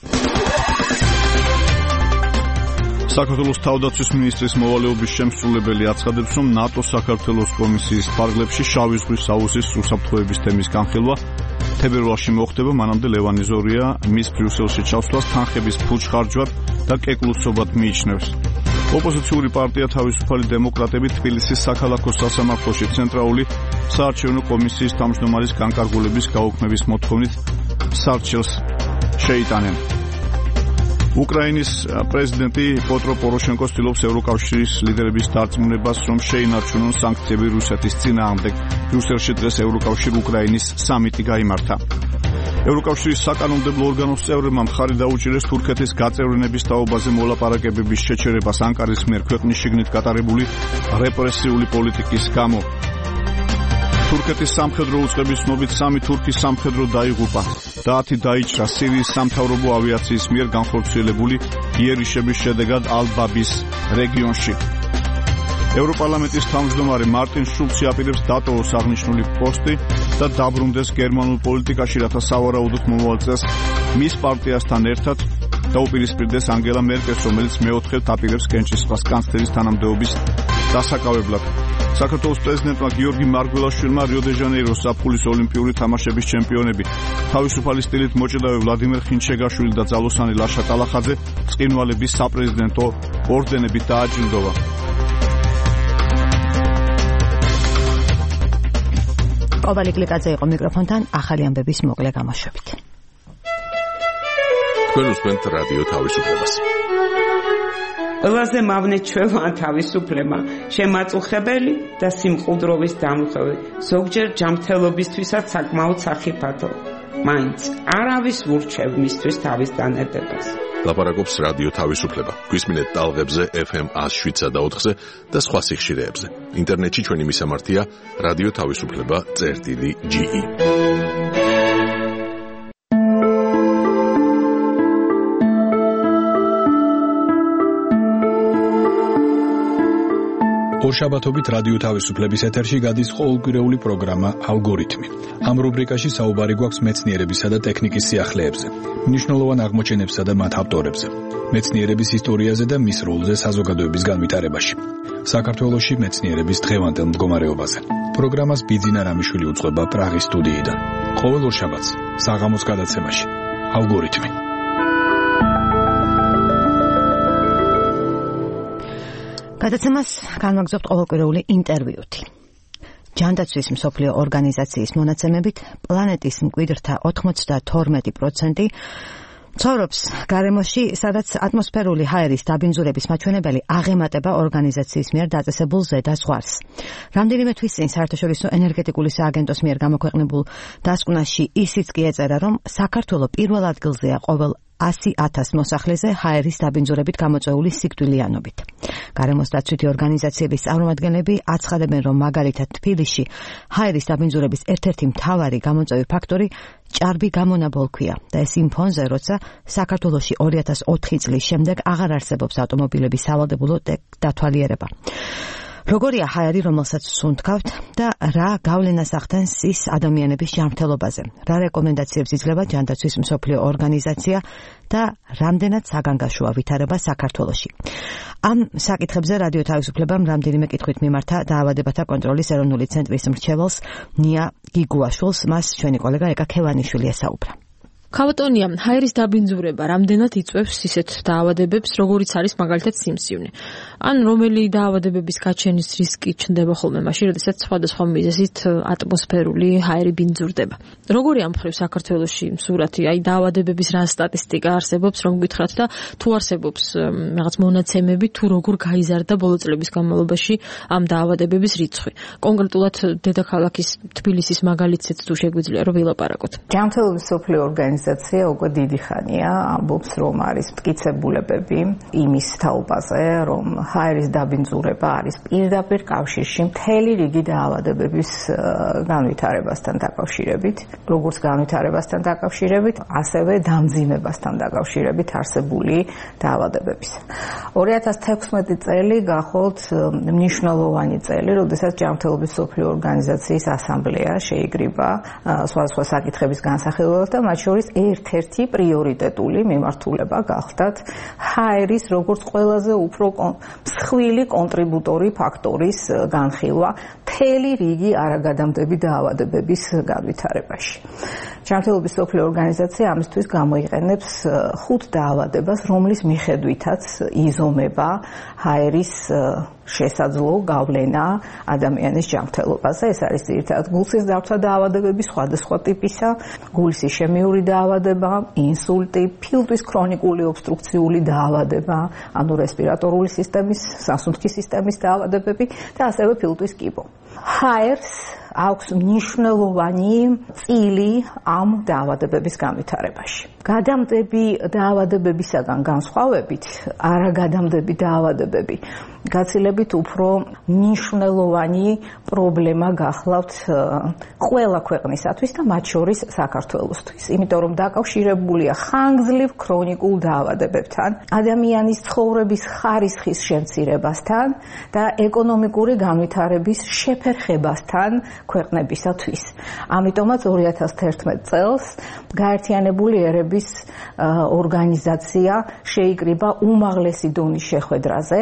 საქართველოს თავდაცვის მინისტრის მოვალეობის შემსრულებელი აცხადებს, რომ ნატო-საქართველოს კომისიის ფარგლებში შავი ზღვის აუზის უსაფრთხოების თემის განხილვა თებერვალში მოხდება, მანამდე ლევანი ზორია მის ბრიუსელში ჩავსვლას თანხების ფუჩხარჯვად და კეკლუცობად მიიჩნევს. ოპოზიციური პარტია თავისუფალი დემოკრატები თბილისის საქალაქო სასამართლოში ცენტრალური საარჩევნო კომისიის თავმჯდომარის განკარგულების გაუქმების მოთხოვნით სარჩელს შეიტანენ. უკრაინის პრეზიდენტი პეტრო პოროშენკო ცდილობს ევროკავშირის ლიდერების დარწმუნებას, რომ შეინარჩუნონ სანქციები რუსეთის წინააღმდეგ. ბრიუსელში დღეს ევროკავშირ უკრაინის სამიტი გაიმართა. ევროკავშირის საკანონმდებლო ორგანოს წევრებმა მხარი დაუჭირეს თურქეთის გაწევრიანების თაობაზე მოლაპარაკებების შეჩერებას ანკარის მიერ ქვეყნის შიგნით გატარებული რეპრესიული პოლიტიკის გამო. თურქეთის სამხედრო უწყების ცნობით 3 თურქის სამხედრო დაიღუპა და 10 დაიჭრა სირიის სამთავრობო ავიაციის მიერ განხორციელებული იერიშების შედეგად ალ-ბაბის რეგიონში. ევროპარლამენტის თავმჯდომარე მარტინ შულცი აპირებს დატოვოს აღნიშნული პოსტი და დაბრუნდეს გერმანულ პოლიტიკაში, რათა სავარაუდოდ მომავალ წელს მის პარტიასთან ერთად დაუპირისპირდეს ანგელა მერკელს, რომელიც მეოთხედ აპირებს კენჭისყრას კანცლერის თანამდებობის დასაკავებლად. საქართველოს პრეზიდენტმა გიორგი მარგველაშვილმა რიო-დე-ჟანეიროს ზაფხულის ოლიმპიური თამაშების ჩემპიონები თავისუფალი სტილით მოჭედავე ვლადიმერ ხინჩეგაშვილი და ძალოსანი ლაშა ტალახაძე წყინვალების საპრეზიდენტო ორდენებით დააჯილდოვა. ყოფილი კლიკაძე იყო მიკროფონთან ახალი ამბების მოკლე გამოშვებით. თქვენ უსმენთ რადიო თავისუფლებას. ყველაზე მავნე ჩვევა თავისუფლება, შემაწუხებელი და სიმყუდროვის დამხევი, ზოგჯერ ჯანმრთელობისთვისაც საკმაოდ სახიფათო. მაინც არავის ურჩევ მისთვის თავის დანებებას. ლაპარაკობს რადიო თავისუფლება. გვისმინეთ ტალღებზე FM 107.4-ზე და სხვა სიხშირეებზე. ინტერნეტში ჩვენი მისამართია radioთავისუფლება.ge. ორშაბათობით რადიო თავისუფლების ეთერში გადის ყოველკვირეული პროგრამა ალგორითმი. ამ რუბრიკაში საუბარი გვაქვს მეცნიერებისა და ტექნიკის სიახლეებზე, მნიშვნელოვან აღმოჩენებსა და მათ ავტორებზე, მეცნიერების ისტორიაზე და მის როლზე საზოგადოების განვითარებაში. საქართველოში მეცნიერების დღევანდელ მდგომარეობაზე. პროგრამას ბიძინა რამიშვილი უძღვება პრაღის სტუდიიდან. ყოველ ორშაბათს საღამოს გადაცემაში ალგორითმი. გადაცემას განვაგრძობთ ყოველკვირეული ინტერვიუთი. ჯანდაცვის მსოფლიო ორგანიზაციის მონაცემებით პლანეტის მკვიდრთა 92% ცხოვრობს გარემოში, სადაც ატმოსფერული ჰაერის დაბინძურების მაჩვენებელი აღემატება ორგანიზაციის მიერ დაწესებულ ზედა ზღვარს. რამდენიმე თვის წინ საერთაშორისო ენერგეტიკული სააგენტოს მიერ გამოქვეყნებულ დასკვნაში ისიც კი ეწერა, რომ საქართველო პირველ ადგილზეა ყოველ 100,000 მოსახლეზე ჰაერის დაბინძურებით გამოწვეული სიკვდილიანობით. გარემოს დაცვითი ორგანიზაციების წარმომადგენლები აცხადებენ, რომ მაგალითად თბილისში ჰაერის დაბინძურების ერთ-ერთი მთავარი გამოწვევი ფაქტორი ჭარბი გამონაბოლქვია და ეს იმ ფონზე, როცა საქართველოში 2004 წლის შემდეგ აღარ არსებობს ავტომობილების სავალდებულო დათვალიერება. როგორია ჰაერი, რომელსაც სუნთქავთ და რა გავლენას ახდენს ის ადამიანების ჯანმრთელობაზე? რა რეკომენდაციებს იძლევა ჯანდაცვის მსოფლიო ორგანიზაცია და რამდენად საგანგაშოა ვითარება საქართველოში? ამ საკითხებზე რადიო თავისუფლებამ რამდენიმე კითხვით მიმართა დაავადებათა კონტროლის ეროვნული ცენტრის მრჩეველს ნია გიგუაშვილს, მას ჩვენი კოლეგა ეკა ქევანიშვილი ესაუბრა. ქავატონია, ჰაერის დაბინძურება რამდენად იწვევს ისეთ დაავადებებს, როგორიც არის მაგალითად სიმსივნე. ან რომელი დაავადებების გაჩენის რისკი ჩნდება ხოლმე მაშინ, როდესაც სხვადასხვა მიზეზით ატმოსფერული ჰაერი ბინძურდება. როგორი ამ მხრივ საქართველოში სურათი, აი დაავადებების რა სტატისტიკა არსებობს, რომ გითხრათ და თუ არსებობს რაღაც მონაცემები, თუ როგორ გაიზარდა ბოლო წლების განმავლობაში ამ დაავადებების რიცხვი. კონკრეტულად დედაქალაქის თბილისის მაგალითზეც თუ შეგვიძლია რომ ვილაპარაკოთ. ჯანმრთელობის მსოფლიო ორგანიზაცია ორგანიზაცია უკვე დიდი ხანია ამბობს, რომ არის მტკიცებულებები იმის თაობაზე, რომ ჰაერის დაბინძურება არის პირდაპირ კავშირში მთელი რიგი დაავადებების განვითარებასთან დაკავშირებით, როგორც განვითარებასთან დაკავშირებით, ასევე დამძიმებასთან დაკავშირებით არსებული დაავადებების. 2016 წელი გახოლთ მნიშვნელოვანი წელი, როდესაც ჯანმრთელობის მსოფლიო ორგანიზაციის ასამბლეა შეიკრიბა სხვადასხვა საკითხების განსახილველად და მათ შორის ერთ-ერთი პრიორიტეტული მიმართულება გახდათ ჰაერის როგორც ყველაზე უფრო მსხვილი კონტრიბუტორი ფაქტორის განხილვა მთელი რიგი არაგადამდები დაავადებების განვითარებაში. ჯანმრთელობის მსოფლიო ორგანიზაცია ამისთვის გამოიყენებს 5 დაავადებას, რომლის მიხედვითაც იზომება ჰაერის შესაძლო გავლენა ადამიანის ჯანმრთელობაზე. ეს არის ძირითადად გულსისდავრთა დაავადებები სხვადასხვა ტიპისა, გულის ისემიური დაავადება, ინსულტი, ფილტვის ქრონიკული ობსტრუქციული დაავადება, ანუ რესპირატორული სისტემის, სასუნთქი სისტემის დაავადებები და ასევე ფილტვის კიბო. ჰაერს აქვს მნიშვნელოვანი წილი ამ დაავადებების განვითარებაში. გადამდები დაავადებებისაგან განსხვავებით, არაგადამდები დაავადებები გაცილებით უფრო მნიშვნელოვანი პრობლემა გახლავთ ყველა ქვეყნისათვის და მათ შორის საქართველოსთვის. იმიტომ რომ დაკავშირებულია ხანგრძლივ ქრონიკულ დაავადებებთან, ადამიანის ცხოვრების ხარისხის შემცირებასთან და ეკონომიკური განვითარების შეფერხებასთან ქვეყნებისათვის. ამიტომაც 2011 წელს გაერთიანებული ერების ორგანიზაცია შეიკრიბა უმაღლესი დონის შეხვედრაზე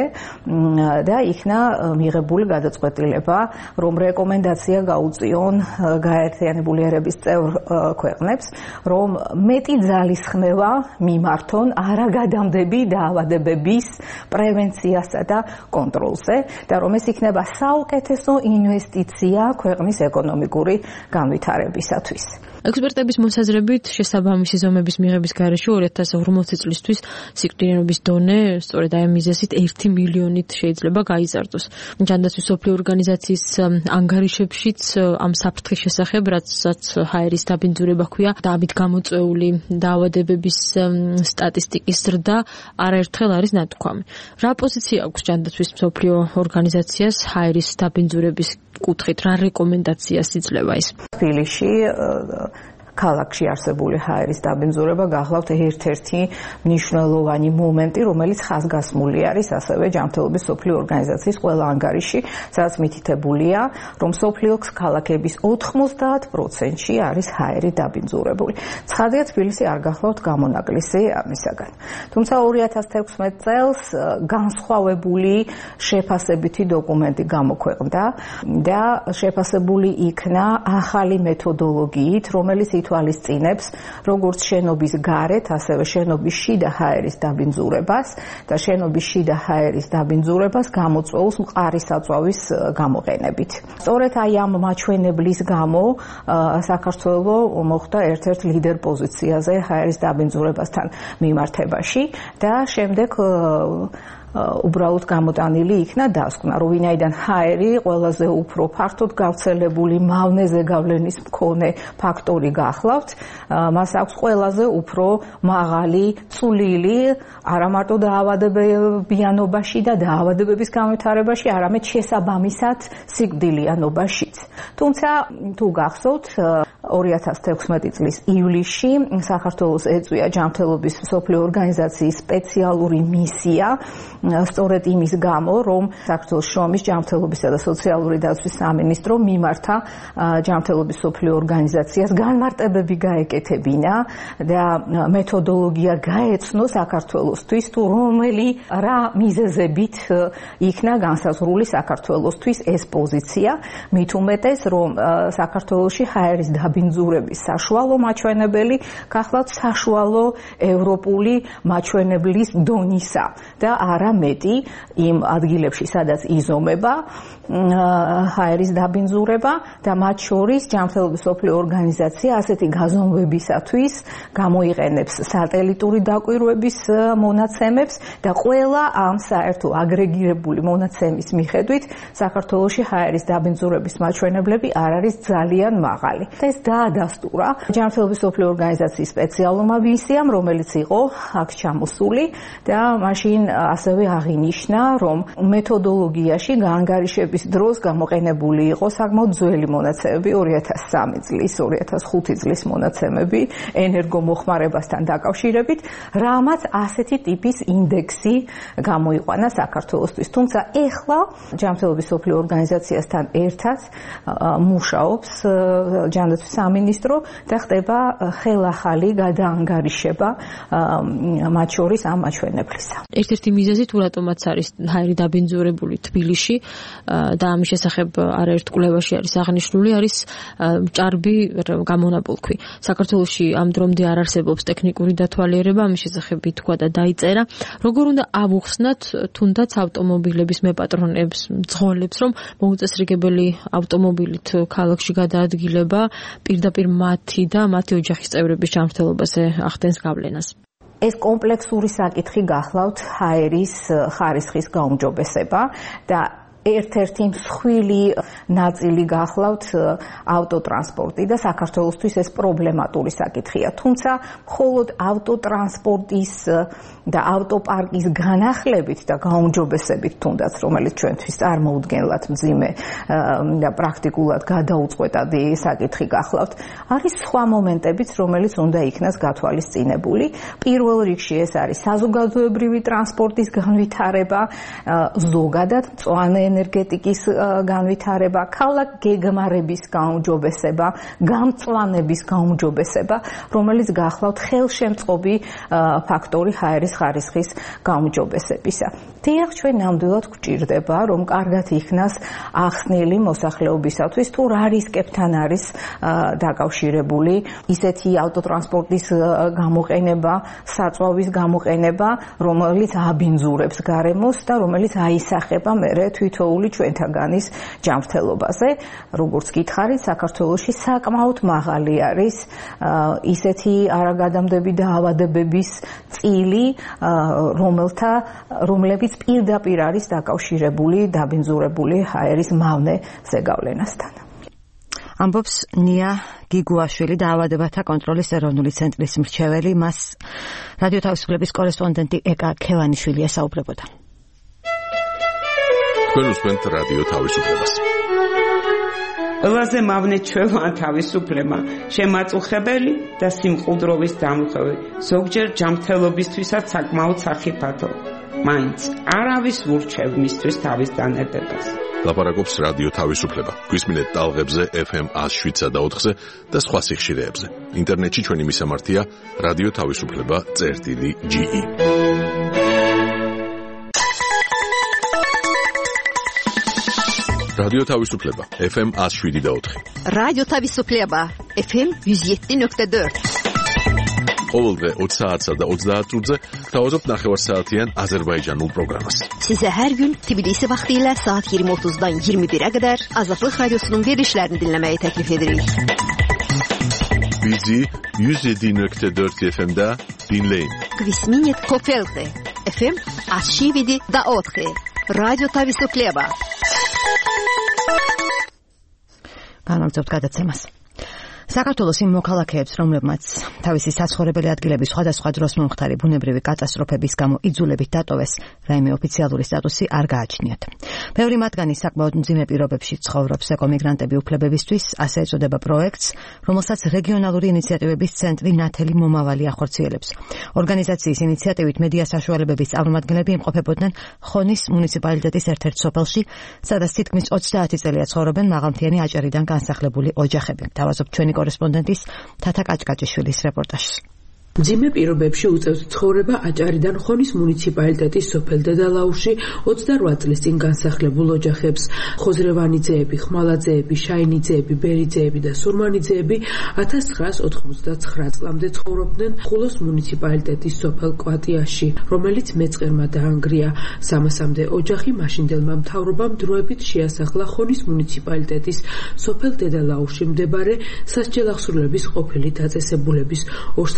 და იქნა მიღებული გადაწყვეტილება, რომ რეკომენდაცია გაუწიონ გაერთიანებული ერების წევრ ქვეყნებს, რომ მეტი ძალისხმევა მიმართონ არაგადამდები დაავადებების პრევენციასა და კონტროლზე და რომ ეს იქნება საუკეთესო ინვესტიცია ქვეყნის ეკონომიკური განვითარებისათვის. ექსპერტების მოსაზრებით, შესაბამისი ზომების მიღების გარეშე 2040 წლისთვის სიკვდილიანობის დონე სწორედ აი მიზეზით 1 მილიონით შეიძლება გაიზარდოს. ჯანდაცვის მსოფლიო ორგანიზაციის ანგარიშებშიც ამ საფრთხის შესახებ, რაცაც ჰაერის დაბინძურება ჰქვია და ამით გამოწვეული დაავადებების სტატისტიკის ზრდა არაერთხელ არის ნათქვამი. რა პოზიცია აქვს ჯანდაცვის მსოფლიო ორგანიზაციას ჰაერის დაბინძურების კუთხით, რა რეკომენდაციას იძლევა ის? თბილისში ქალაქში არსებული ჰაერის დაბინძურება გახლავთ ერთ-ერთი მნიშვნელოვანი მომენტი, რომელიც ხაზგასმული არის ასევე ჯანმრთელობის მსოფლიო ორგანიზაციის ყველა ანგარიში, სადაც მითითებულია, რომ მსოფლიო ქალაქების 90%-ში არის ჰაერი დაბინძურებული. ცხადია, თბილისი არ გახლავთ გამონაკლისი ამისაგან. თუმცა 2016 წელს განსხვავებული შეფასებითი დოკუმენტი გამოქვეყნდა და შეფასებული იქნა ახალი მეთოდოლოგიით, რომელიც ითვალისწინებს როგორც შენობის გარეთ, ასევე შენობის შიდა ჰაერის დაბინძურებას და შენობის შიდა ჰაერის დაბინძურებას გამოწვეულს მყარი საწვავის გამოყენებით. სწორედ აი ამ მაჩვენებლის გამო საქართველო მოხვდა ერთ-ერთ ლიდერ პოზიციაზე ჰაერის დაბინძურებასთან მიმართებაში და შემდეგ უბრალოდ გამოტანილი იქნა დასკვნა, რომ ვინაიდან ჰაერი ყველაზე უფრო ფართოდ გავრცელებული მავნეზე გავლენის მქონე ფაქტორი გახლავთ, მას აქვს ყველაზე უფრო მაღალი წვლილი არა მარტო დაავადებიანობაში და დაავადებების განვითარებაში, არამედ შესაბამისად სიკვდილიანობაშიც. თუმცა თუ გახსოვთ 2016 წლის ივლისში საქართველოს ეწვია ჯანმრთელობის მსოფლიო ორგანიზაციის სპეციალური მისია სწორედ იმის გამო, რომ საქართველოს შრომის, ჯანმრთელობისა და სოციალური დაცვის სამინისტრო მიმართა ჯანმრთელობის მსოფლიო ორგანიზაციას განმარტებები გაეკეთებინა და მეთოდოლოგია გაეცნო საქართველოსთვის, თუ რომელი რა მიზეზებით იქნა განსაზღვრული საქართველოსთვის ეს პოზიცია, მით უმეტეს, რომ საქართველოში ჰაერის დაბინძურების საშუალო მაჩვენებელი გახლავთ საშუალო ევროპული მაჩვენებლის დონისა და არა მეტი იმ ადგილებში, სადაც იზომება ჰაერის დაბინძურება და მათ შორის ჯანმრთელობის მსოფლიო ორგანიზაცია ასეთი გაზომვებისათვის გამოიყენებს სატელიტური დაკვირვების მონაცემებს და ყველა ამ საერთო აგრეგირებული მონაცემის მიხედვით საქართველოში ჰაერის დაბინძურების მაჩვენებლები არ არის ძალიან მაღალი. ეს დაადასტურა ჯანმრთელობის მსოფლიო ორგანიზაციის სპეციალურმა მისიამ, რომელიც იყო აქ ჩამოსული და მაშინ ასევე აღინიშნა, რომ მეთოდოლოგიაში გაანგარიშების დროს გამოყენებული იყო საკმაოდ ძველი მონაცემები 2003 წლის, 2005 წლის მონაცემები ენერგომოხმარებასთან დაკავშირებით, რამაც ასეთი ტიპის ინდექსი გამოიყვანა საქართველოსთვის. თუმცა ეხლა ჯანმრთელობის მსოფლიო ორგანიზაციასთან ერთად მუშაობს ჯანდაცვის სამინისტრო და ხდება ხელახალი გადაანგარიშება მათ შორის ამ მაჩვენებლისა. ერთ-ერთი მიზეზი თუ რატომაც არის ჰაერი დაბინძურებული თბილისში და ამის შესახებ არაერთ კვლევაში არის აღნიშნული, არის ჭარბი გამონაბოლქვი. საქართველოში ამ დრომდე არ არსებობს ტექნიკური დათვალიერება, ამის შესახებ ითქვა და დაიწერა. როგორ უნდა ავუხსნათ თუნდაც ავტომობილების მეპატრონებს, მძღოლებს, რომ მოუწესრიგებელი ავტომობილით ქალაქში გადაადგილება პირდაპირ მათი და მათი ოჯახის წევრების ჯანმრთელობაზე ახდენს გავლენას. ეს კომპლექსური საკითხი გახლავთ ჰაერის ხარისხის გაუმჯობესება და ერთ-ერთი მსხვილი ნაწილი გახლავთ ავტოტრანსპორტი და საქართველოსთვის ეს პრობლემატური საკითხია. თუმცა მხოლოდ ავტოტრანსპორტის და ავტოპარკის განახლებით და გაუმჯობესებით თუნდაც, რომელიც ჩვენთვის წარმოუდგენლად მძიმე და პრაქტიკულად გადაუწყვეტადი საკითხი გახლავთ, არის სხვა მომენტებიც, რომელიც უნდა იქნას გათვალისწინებული. პირველ რიგში ეს არის საზოგადოებრივი ტრანსპორტის განვითარება, ზოგადად მწვანე ენერგეტიკის განვითარება, ქალაქ გეგმარების გაუმჯობესება, გამწვანების გაუმჯობესება, რომელიც გახლავთ ხელშემწყობი ფაქტორი ჰაერის ხარისხის გაუმჯობესებისა. თეახ ჩვენ ნამდვილად გვჭირდება, რომ კარგად იქნას ახსნილი მოსახლეობისათვის, თუ რა რისკებთან არის დაკავშირებული ისეთი ავტოტრანსპორტის გამოყენება, საწვავის გამოყენება, რომელიც აბინძურებს გარემოს და რომელიც აისახება მერე თვითოული ჩვენთაგანის ჯანმრთელობაზე. როგორც გითხარით, საქართველოში საკმაოდ მაღალი არის ისეთი არაგადამდები დაავადებების წილი, რომლებიც პირდაპირ არის დაკავშირებული დაბინძურებული ჰაერის მავნე ზეგავლენასთან. ამბობს ნია გიგუაშვილი, დაავადებათა კონტროლის ეროვნული ცენტრის მრჩეველი. მას რადიო თავისუფლების კორესპონდენტი ეკა ქევანიშვილი ესაუბრებოდა. თქვენ უსმენთ რადიო თავისუფლებას. ყველაზე მავნე ჩვევა თავისუფლება, შემაწუხებელი და სიმყუდროვის დამხევი, ზოგჯერ ჯანმრთელობისთვისაც საკმაოდ სახიფათო. მაინც არავის ურჩევ მისთვის თავის დანებებას. ლაპარაკობს რადიო თავისუფლება. გვისმინეთ ტალღებზე FM 107.4-ზე და სხვა სიხშირეებზე. ინტერნეტში ჩვენი მისამართია რადიო თავისუფლება.ge. რადიო თავისუფლება FM 107.4. რადიო თავისუფლება FM 107.4. ყოველდღე 20 საათსა და 30 წუთზე გთავაზობთ ნახევარსაათიან აზერბაიჯანულ პროგრამას. Size her gün Tbilisi vaxtilə saat 20:30-dan 21-ə qədər Azadlıq Radiosunun verilişlərini dinləməyi təklif edirik. Bizi 107.4 FM-də dinləyin. Kvisminit Kofelte FM 107.4. Radio Tavisufleba. განაგრძობთ გადაცემას. საქართველოს იმ მოქალაქეებს, რომლებმაც თავისი საცხოვრებელი ადგილების სხვადასხვა დროს მომხდარი ბუნებრივი კატასტროფების გამო იძულებით დატოვეს, რაიმე ოფიციალური სტატუსი არ გააჩნიათ. ბევრი მათგანი საკმაოდ მძიმე პირობებში ცხოვრობს ეკომიგრანტები უფლებებისთვის, ასე ეწოდება პროექტს, რომელსაც რეგიონალური ინიციატივების ცენტრი ნათელი მომავალი ახორციელებს. ორგანიზაციის ინიციატივით მედია საშუალებების წარმომადგენლები იმყოფებოდნენ ხონის მუნიციპალიტეტის ერთ-ერთ სოფელში, სადაც თითქმის 30 წელია ცხოვრობენ მაღალმთიანი აჭარიდან განსახლებული ოჯახები. თავაზობ ჩვენი კორესპონდენტის თათა კაჭკაჭიშვილის რეპორტაჟს. მძიმე პირობებში უწევთ ცხოვრება აჭარიდან ხონის მუნიციპალიტეტის სოფელ დედალაუში 28 წლის წინ განსახლებულ ოჯახებს. ხოზრევანიძეები, ხმალაძეები, შაინიძეები, ბერიძეები და სურმანიძეები 1999 წლამდე ცხოვრობდნენ ხულოს მუნიციპალიტეტის სოფელ კვატიაში, რომელიც მეწყერმა დაანგრია. 300-მდე ოჯახი მაშინდელმა მთავრობამ დროებით შეასახლა ხონის მუნიციპალიტეტის სოფელ დედალაუში მდებარე სასჯელახსრულების ყოფილი დაწესებულების ორსართულიან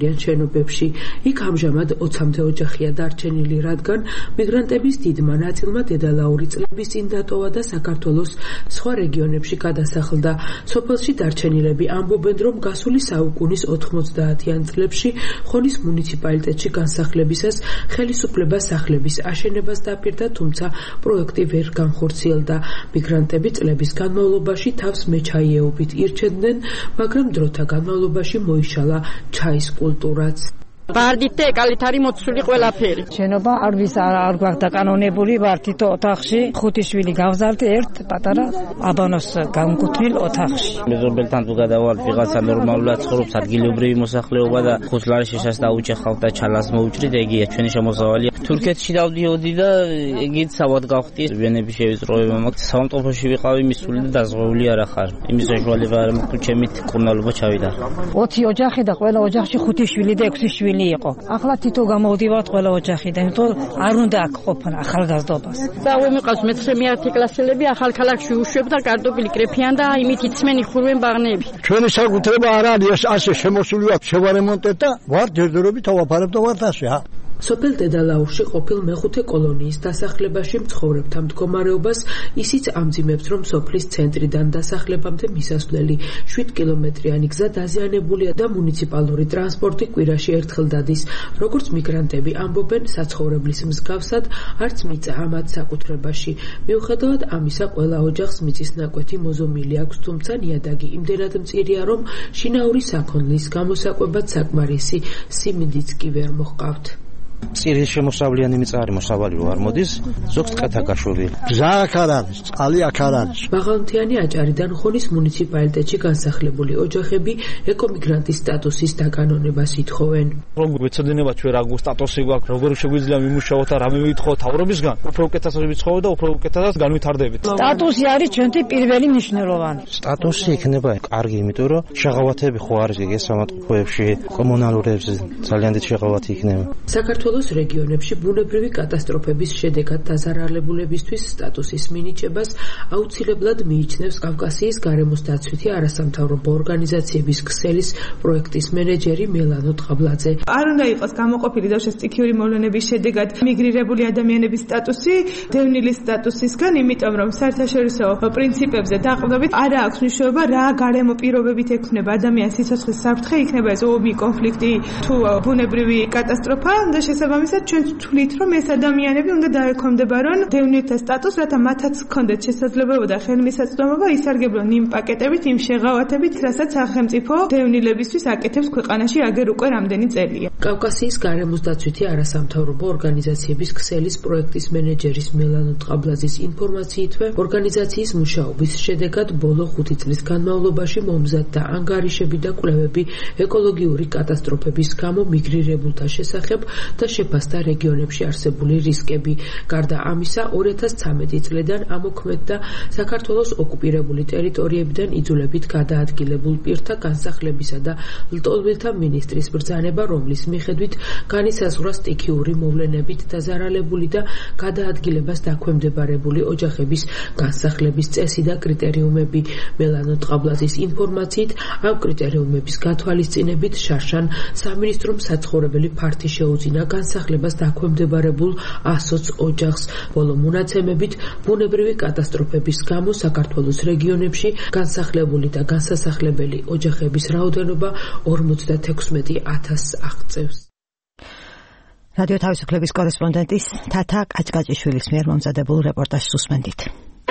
მიწურიან შენობებში. იქ ამჟამად 20-მდე ოჯახია დარჩენილი, რადგან მიგრანტების დიდმა ნაწილმა დედალაური წლების წინ დატოვა და საქართველოს სხვა რეგიონებში გადასახლდა. სოფელში დარჩენილები ამბობენ, რომ გასული საუკუნის 90-იან წლებში ხონის მუნიციპალიტეტში განსახლებისას ხელისუფლება სახლების აშენებას დაპირდა, თუმცა პროექტი ვერ განხორციელდა. მიგრანტები წლების განმავლობაში თავს მეჩაიეობით ირჩევდნენ, მაგრამ დროთა განმავლობაში მოიშალა ჩაის კულტურაც. ვარდით და ეკალით არის მოცული ყველაფერი. შენობა არ გვაქვს დაკანონებული, ვარ თითო ოთახში, 5 შვილი გავზარდი ერთ პატარა აბანოს გამკუთვნილ ოთახში. მეზობელთან თუ გადავალ ვიღაცა ნორმალურად ცხოვრობს, ადგილობრივი მოსახლეობა და ხუცლარი შეშას დაუჭეხავ და ჩალას მოუჭრით, ეგია ჩვენი შემოსავალია. თურქეთში დავდიოდი და ეგიც სავად გავხდი, ვენები შევიწროება, მაგრამ სამტოფოში ვიყავი მისული და დაზღვეული არ ახარ. იმის საშუალება არ მაქვს, თუ ჩემი კურნალობა ჩავიდა. 20 ოჯახი და ყველა ოჯახში 5 შვილი და 6 შვილი იყო. ახლა თითო გამოვდივართ ყველა ოჯახიდან, იმიტომ არ უნდა აქ ყოფნა ახალგაზრდობას. და ვემიყავს მე-11 კლასელები ახალ ქალაქში უშვებ და კარტოფილი კრეფიან და იმით იცმენ იხურვენ ბაღნები. ჩვენი საკუთრება არ არის ასე შემოსული აქვს, შევარემონტეთ და ვარ ჯერჯერობით ავაფარებ და ვართ ასე. სოფელ დედალაურში ყოფილ მეხუთე კოლონიის დასახლებაში მცხოვრებთა მდგომარეობას ისიც ამძიმებს, რომ სოფლის ცენტრიდან დასახლებამდე მისასვლელი 7 კილომეტრიანი გზა დაზიანებულია და მუნიციპალური ტრანსპორტი კვირაში ერთხელ დადის. როგორც მიგრანტები ამბობენ, საცხოვრებლის მსგავსად არც მიწა ამათ საკუთრებაში. მიუხედავად ამისა, ყველა ოჯახს მიწის ნაკვეთი მოზომილი აქვს, თუმცა ნიადაგი იმდენად მწირია, რომ შინაური საქონლის გამოსაკვებად საკმარისი სიმინდიც კი ვერ მოჰყავთ. წირი შემოსავლიანი მიწა არის, მოსავალი არ მოდის, ზოგს კათა გაშვებული. გზა აქ არ არის, წყალი აქ არ არის. მაღალმთიანი აჭარიდან ხონის მუნიციპალიტეტში განსახლებული ოჯახები ეკომიგრანტის სტატუსის დაკანონებას ითხოვენ. რომ გვეცოდინება ჩვენ რა სტატუსი გვაქვს, როგორ შეგვიძლია მიმუშაოთ და რა მივითხოთ თავრობისგან, უფრო უკეთესად ვიცხოვოთ და უფრო უკეთესად განვითარდებით. სტატუსი არის ჩვენთვის პირველი მნიშვნელოვანი. სტატუსი იქნება კარგი, იმიტომ რომ შეღავათები ხო არის ეგ სამართლებში, კომუნალურებზე ძალიან დიდი შეღავათი იქნება. საქართველოს რეგიონებში ბუნებრივი კატასტროფების შედეგად დაზარალებულებისთვის სტატუსის მინიჭებას აუცილებლად მიიჩნევს კავკასიის გარემოს დაცვითი არასამთავრობო ორგანიზაციების ქსელის პროექტის მენეჯერი მელანო ტყაბლაძე. არ უნდა იყოს გამოყოფილი დავშეს სტიქიური მოვლენების შედეგად მიგრირებული ადამიანების სტატუსი დევნილის სტატუსისგან, იმიტომ რომ საერთაშორისო პრინციპებზე დაყრდნობით არ აქვს მნიშვნელობა რა გარემო პირობებით ექნება ადამიანს სიცოცხლის საფრთხე, იქნება ეს ომი, კონფლიქტი თუ ბუნებრივი კატასტროფა და შესაბამისად ჩვენ ვთვლით, რომ ეს ადამიანები უნდა დაექვემდებარონ დევნილთა სტატუსს, რათა მათაც ჰქონდეთ შესაძლებლობა და ხელმისაწვდომობა ისარგებლონ იმ პაკეტებით, იმ შეღავათებით, რასაც სახელმწიფო დევნილებისთვის აკეთებს ქვეყანაში აგერ უკვე რამდენი წელია. კავკასიის გარემოს დაცვითი არასამთავრობო ორგანიზაციების ქსელის პროექტის მენეჯერის მელანო ტყაბლაძის ინფორმაციითვე, ორგანიზაციის მუშაობის შედეგად ბოლო 5 წლის განმავლობაში მომზადდა ანგარიშები და კვლევები ეკოლოგიური კატასტროფების გამო მიგრირებულთა შესახებ და შეფასდა რეგიონებში არსებული რისკები. გარდა ამისა, 2013 წლიდან ამოქმედდა საქართველოს ოკუპირებული ტერიტორიებიდან იძულებით გადაადგილებულ პირთა განსახლებისა და ლტოლვილთა მინისტრის ბრძანება, რომლის მიხედვით განისაზღვრა სტიქიური მოვლენებით დაზარალებული და გადაადგილებას დაქვემდებარებული ოჯახების განსახლების წესი და კრიტერიუმები. მელანო ტყაბლაძის ინფორმაციით, ამ კრიტერიუმების გათვალისწინებით შარშან სამინისტრომ საცხოვრებელი ფართი შეუძინა განსახლებას დაქვემდებარებულ 120 ოჯახს. ბოლო მონაცემებით, ბუნებრივი კატასტროფების გამო საქართველოს რეგიონებში განსახლებული და განსასახლებელი ოჯახების რაოდენობა 56,000 აღწევს. რადიო თავისუფლების კორესპონდენტის თათა კაჭკაჭიშვილის მიერ მომზადებულ რეპორტაჟს უსმენდით.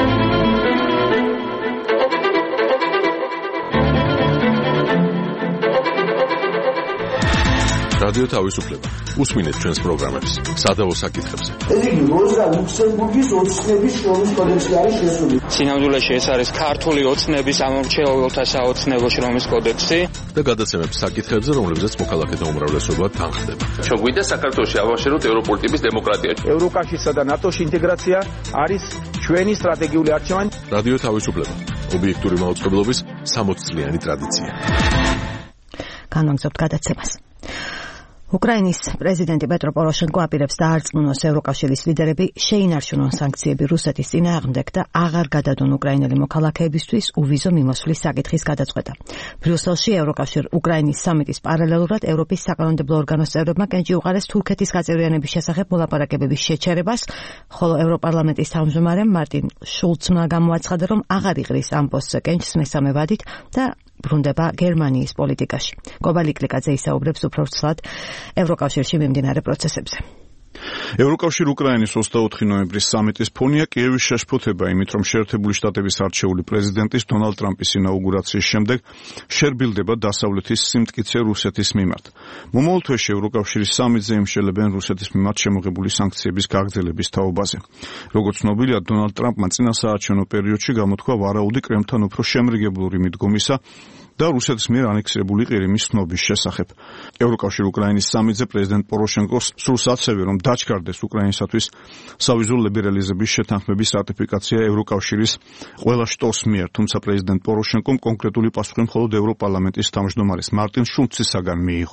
რადიო თავისუფლება. უსმინეთ ჩვენს პროგრამებს, სადავო საკითხებზე. იგი როზა ლუქსემბურგის ოცნების შრომის კოდექსში არის შესული. სინამდვილეში ეს არის ქართული ოცნების ამორჩეულთა საოცნებო შრომის კოდექსი და გადაცემებს საკითხებზე, რომლებზეც მოქალაქეთა უმრავლესობა თანხდება. ჩვენგვიდა საქართველოში ავაშეროთ ევროპული ტიპის დემოკრატია. ევროკავშირსა და ნატოში ინტეგრაცია არის ჩვენი სტრატეგიული არჩევანი. რადიო თავისუფლება. ობიექტური მაუწყებლობის 60 წლიანი ტრადიცია. განვაგრძობთ გადაცემას. უკრაინის პრეზიდენტი პეტრო პოროშენკო აპირებს დაარწმუნოს ევროკავშირის ლიდერები შეინარჩუნონ სანქციები რუსეთის წინააღმდეგ და აღარ გადადონ უკრაინელი მოქალაქეებისთვის უვიზო მიმოსვლის საკითხის გადაწყვეტა. ბრიუსელში ევროკავშირ უკრაინის სამიტის პარალელურად ევროპის საკანონმდებლო ორგანოს წევრებმა კენჭი უყარეს თურქეთის გაწევრიანების შესახებ მოლაპარაკებების შეჩერებას, ხოლო ევროპარლამენტის თავმჯდომარემ მარტინ შულცმა გამოაცხადა, რომ აღარ იღრის ამ პოსტზე კენჭს მესამე ვადით და ბრუნდება გერმანიის პოლიტიკაში. გობალი კლიკაძე ისაუბრებს უფრო ცვლად ევროკავშირში მიმდინარე პროცესებზე. ევროკავშირ უკრაინის 24 ნოემბრის სამიტის ფონია კიევის შეშფოთება იმით, რომ შეერთებული შტატების არჩეული პრეზიდენტის დონალდ ტრამპის ინაუგურაციის შემდეგ შერბილდება დასავლეთის სიმტკიცე რუსეთის მიმართ. მომავალ თვეში ევროკავშირის სამიტზე იმშელებენ რუსეთის მიმართ შემოღებული სანქციების გაგრძელების თაობაზე. როგორც ცნობილია, დონალდ ტრამპმა წინა საარჩევნო პერიოდში გამოთქვა ვარაუდი კრემლთან უფრო შემრიგებლური მიდგომისა და რუსეთის მიერ ანექსირებული ყირიმის ცნობის შესახებ. ევროკავშირ უკრაინის სამიტზე პრეზიდენტ პოროშენკოს სურს ასევე, რომ დაჩქარდეს უკრაინისათვის სავიზო ლიბერალიზების შეთანხმების რატიფიკაცია ევროკავშირის ყველა შტოს მიერ, თუმცა პრეზიდენტ პოროშენკომ კონკრეტული პასუხი მხოლოდ ევროპარლამენტის თავმჯდომარის მარტინ შულცისაგან მიიღო.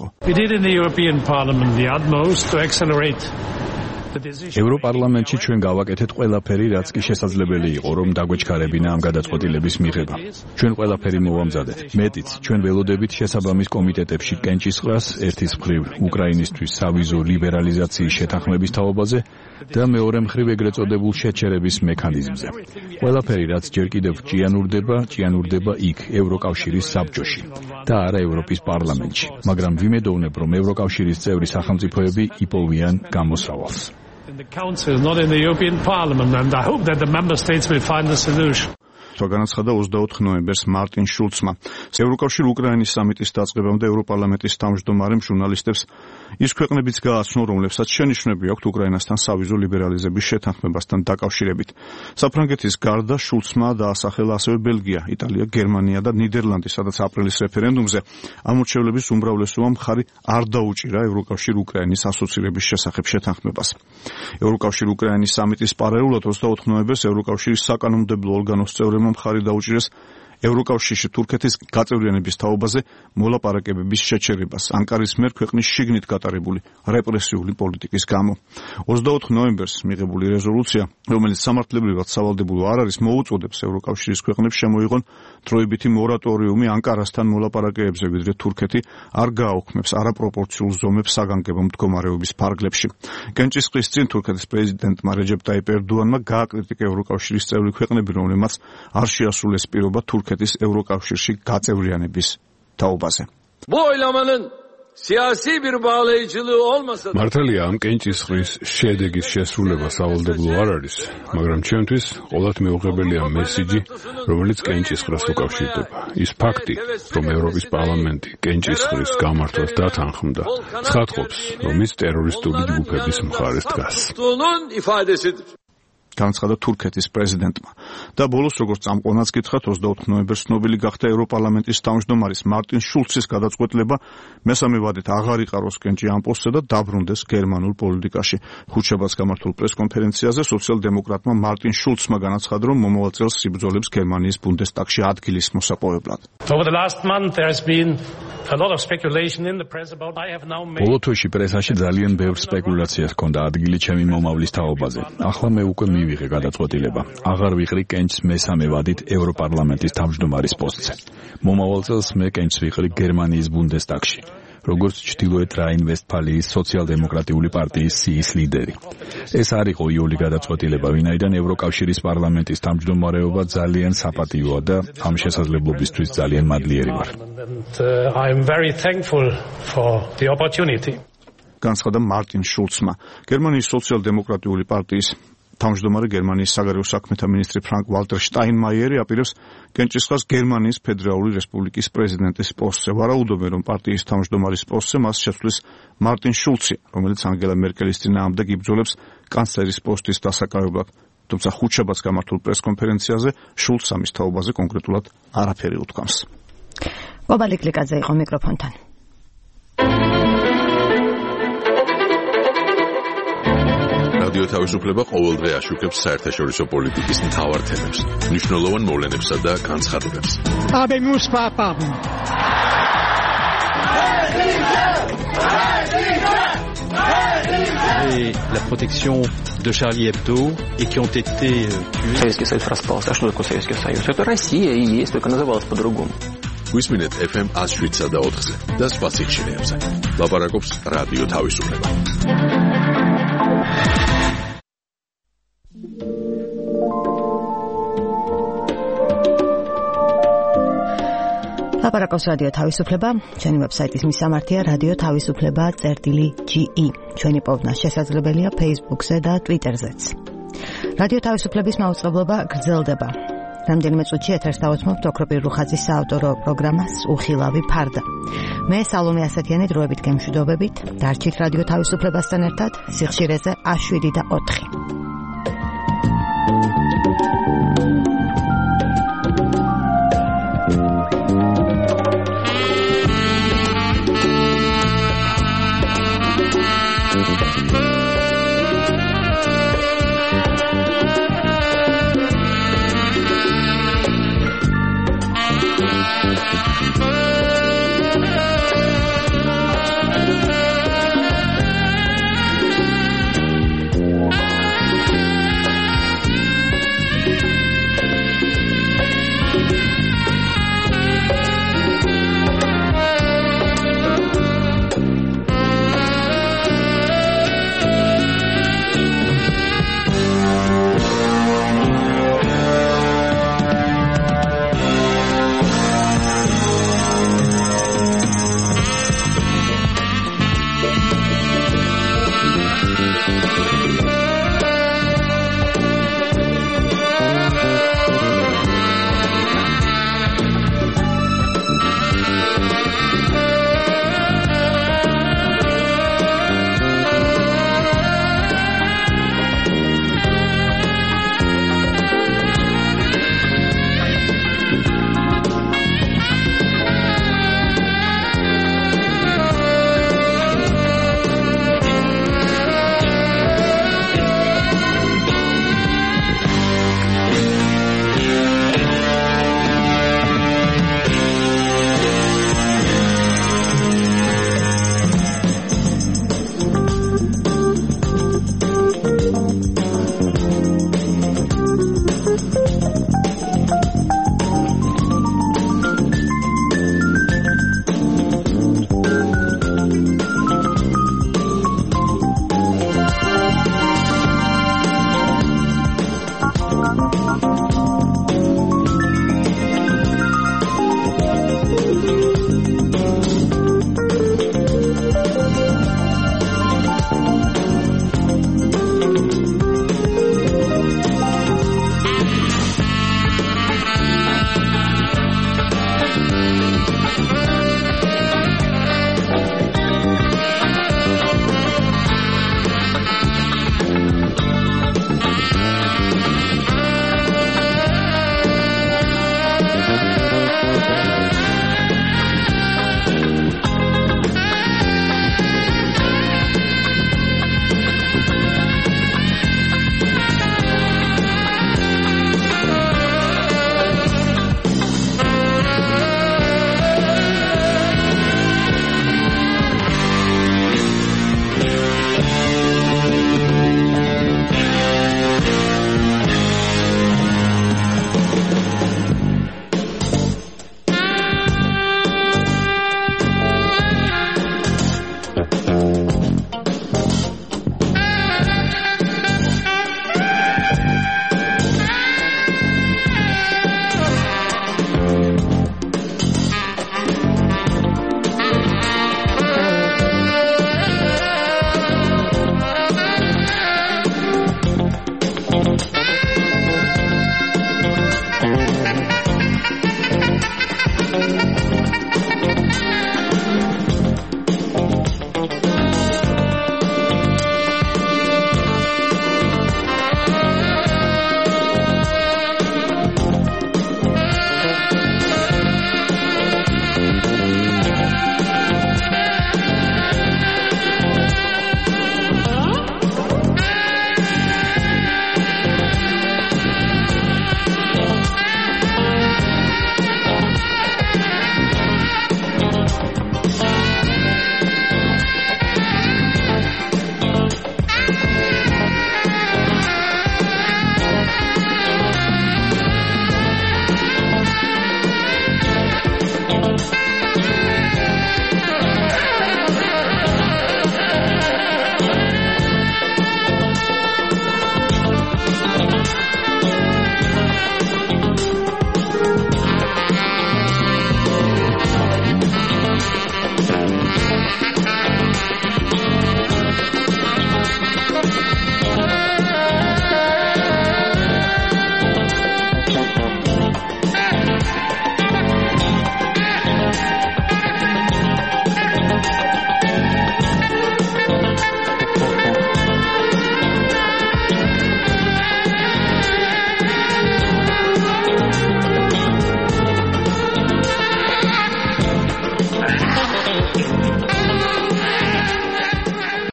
ევროპარლამენტში ჩვენ გავაკეთეთ ყველაფერი, რაც კი შესაძლებელი იყო, რომ დაგვეჩქარებინა ამ გადაწყვეტილების მიღება. ჩვენ ყველაფერი მოვამზადეთ. მეტიც, ჩვენ ველოდებით შესაბამის კომიტეტებში კენჭისყრას, ერთის მხრივ უკრაინისთვის სავიზო ლიბერალიზაციის შეთანხმების თაობაზე და მეორე მხრივ ეგრეთ წოდებულ შეჩერების მექანიზმზე. ყველაფერი, რაც ჯერ კიდევ ჭიანურდება იქ, ევროკავშირის საბჭოში და არა ევროპის პარლამენტში, მაგრამ ვიმედოვნებ, რომ ევროკავშირის წევრი სახელმწიფოები იპოვიან გამოსავალს. In the Council, not in the European Parliament, and I hope that the Member States will find a solution. განაცხადა 24 ნოემბერს მარტინ შულცმა. ევროკავშირ უკრაინის სამიტის დაწყებამდე ევროპარლამენტის თავმჯდომარემ ჟურნალისტებს ის ქვეყნებიც გააცნო, რომლებსაც შენიშვნები აქვთ უკრაინასთან სავიზო ლიბერალიზების შეთანხმებასთან დაკავშირებით. საფრანგეთის გარდა შულცმა დაასახელა ასევე ბელგია, იტალია, გერმანია და ნიდერლანდი, სადაც აპრილის რეფერენდუმზე ამორჩევლების უმრავლესობამ მხარი არ დაუჭირა ევროკავშირ უკრაინის ასოცირების შესახებ შეთანხმებას. ევროკავშირ უკრაინის სამიტის პარალელურად 24 ნოემბერს ევროკავშირის საკანონმდებლო ორგანოს წევრებმა მხარი დაუჭირეს ევროკავშირში თურქეთის გაწევრიანების თაობაზე მოლაპარაკებების შეჩერებას ანკარის მიერ ქვეყნის შიგნით გატარებული რეპრესიული პოლიტიკის გამო. 24 ნოემბერს მიღებული რეზოლუცია, რომელიც სამართლებრივად სავალდებულო არ არის, მოუწოდებს ევროკავშირის ქვეყნებს შემოიღონ დროებითი მორატორიუმი ანკარასთან მოლაპარაკებებზე, ვიდრე თურქეთი არ გააუქმებს არაპროპორციულ ზომებს საგანგებო მდგომარეობის ფარგლებში. კენჭისყრის წინ თურქეთის პრეზიდენტმა რეჯეპ ტაიპ ერდოანმა გააკრიტიკა ევროკავშირის წევრი ქვეყნები, რომლებმაც არ შეასრულეს პირობა თურქეთის ევროკავშირში გაწევრიანების თაობაზე. მართალია, ამ კენჭისყრის შედეგის შესრულება სავალდებულო არ არის, მაგრამ ჩემთვის ყოველთ მეუღებელია მესიჯი, რომელიც კენჭისყრას უკავშირდება. ის ფაქტი, რომ ევროპის პარლამენტი კენჭისყრის გამართვას დათანხმდა, ცხადყოფს, რომ ის ტერორისტული ჯგუფების მხარეს დგას. განაცხადა თურქეთის პრეზიდენტმა. და ბოლოს, როგორც წამყვანაც გითხრათ, 24 ნოემბერს ცნობილი გახდა ევროპარლამენტის თავმჯდომარის მარტინ შულცის გადაწყვეტილება მესამე ვადით აღარ იყაროს კენჭი ამ პოსტზე და დაბრუნდეს გერმანულ პოლიტიკაში. ხუთშაბათს გამართულ პრესკონფერენციაზე სოციალ-დემოკრატმა მარტინ შულცმა განაცხადა, რომ მომავალ წელს იბრძოლებს გერმანიის ბუნდესტაგში ადგილის მოსაპოვებლად. ბოლო თვეში პრესაში ძალიან ბევრ სპეკულაციას ჰქონდა ადგილი ჩემი მომავლის თაობაზე. ახლა მე უკვე მივიღე გადაწყვეტილება. აღარ ვიყრი კენჭს მესამე ვადით ევროპარლამენტის თავმჯდომარის პოსტზე. მომავალ წელს მე კენჭს ვიყრი გერმანიის ბუნდესტაგში, როგორც ჩრდილოეთ რაინ-ვესტფალიის სოციალ-დემოკრატიული პარტიის სიის ლიდერი. ეს არ იყო იოლი გადაწყვეტილება, ვინაიდან ევროკავშირის პარლამენტის თავმჯდომარეობა ძალიან საპატიოა და ამ შესაძლებლობისთვის ძალიან მადლიერი ვარ. განაცხადა მარტინ შულცმა. გერმანიის სოციალ-დემოკრატიული პარტიის თავმჯდომარე გერმანიის საგარეო საქმეთა მინისტრი ფრანკ ვალტერ შტაინმაიერი აპირებს კენჭისყრას გერმანიის ფედერალური რესპუბლიკის პრეზიდენტის პოსტზე. ვარაუდობენ, რომ პარტიის თავმჯდომარის პოსტზე მას შეცვლის მარტინ შულცი, რომელიც ანგელა მერკელის წინააღმდეგ იბრძოლებს კანცლერის პოსტის დასაკავებლად. თუმცა ხუთშაბათს გამართულ პრესკონფერენციაზე შულცს ამის თაობაზე კონკრეტულად არაფერი უთქვამს. გობალი კლიკაძე იყო მიკროფონთან. რადიო თავისუფლება ყოველდღე აშუქებს საერთაშორისო პოლიტიკის მთავარ თემებს, მნიშვნელოვან მოვლენებსა და განცხადებებს. Et la protection de Charlie Hebdo et qui ont été tués. Советский Союз распался. А что такое Советский Союз? Это Россия и есть, только называлась по-другому. გვისმინეთ FM 107.4-ზე და სხვა სიხშირეებზე. ლაპარაკობს რადიო თავისუფლება. ლაპარაკობს რადიო თავისუფლება, ჩვენი ვებსაიტის მისამართია radio-tavisupleba.ge. ჩვენი პოვნა შესაძლებელია Facebook-ზე და Twitter-ზეც. რადიო თავისუფლების მაუწყებლობა გრძელდება. რამდენიმე წუთში ეთერს დავუთმობთ ოქროპირ რუხაძის საავტორო პროგრამას უხილავი ფარდა. მე სალომე ასათიანი დროებით გემშვიდობებით, დარჩით რადიო თავისუფლებასთან ერთად სიხშირეზე A7 და 4.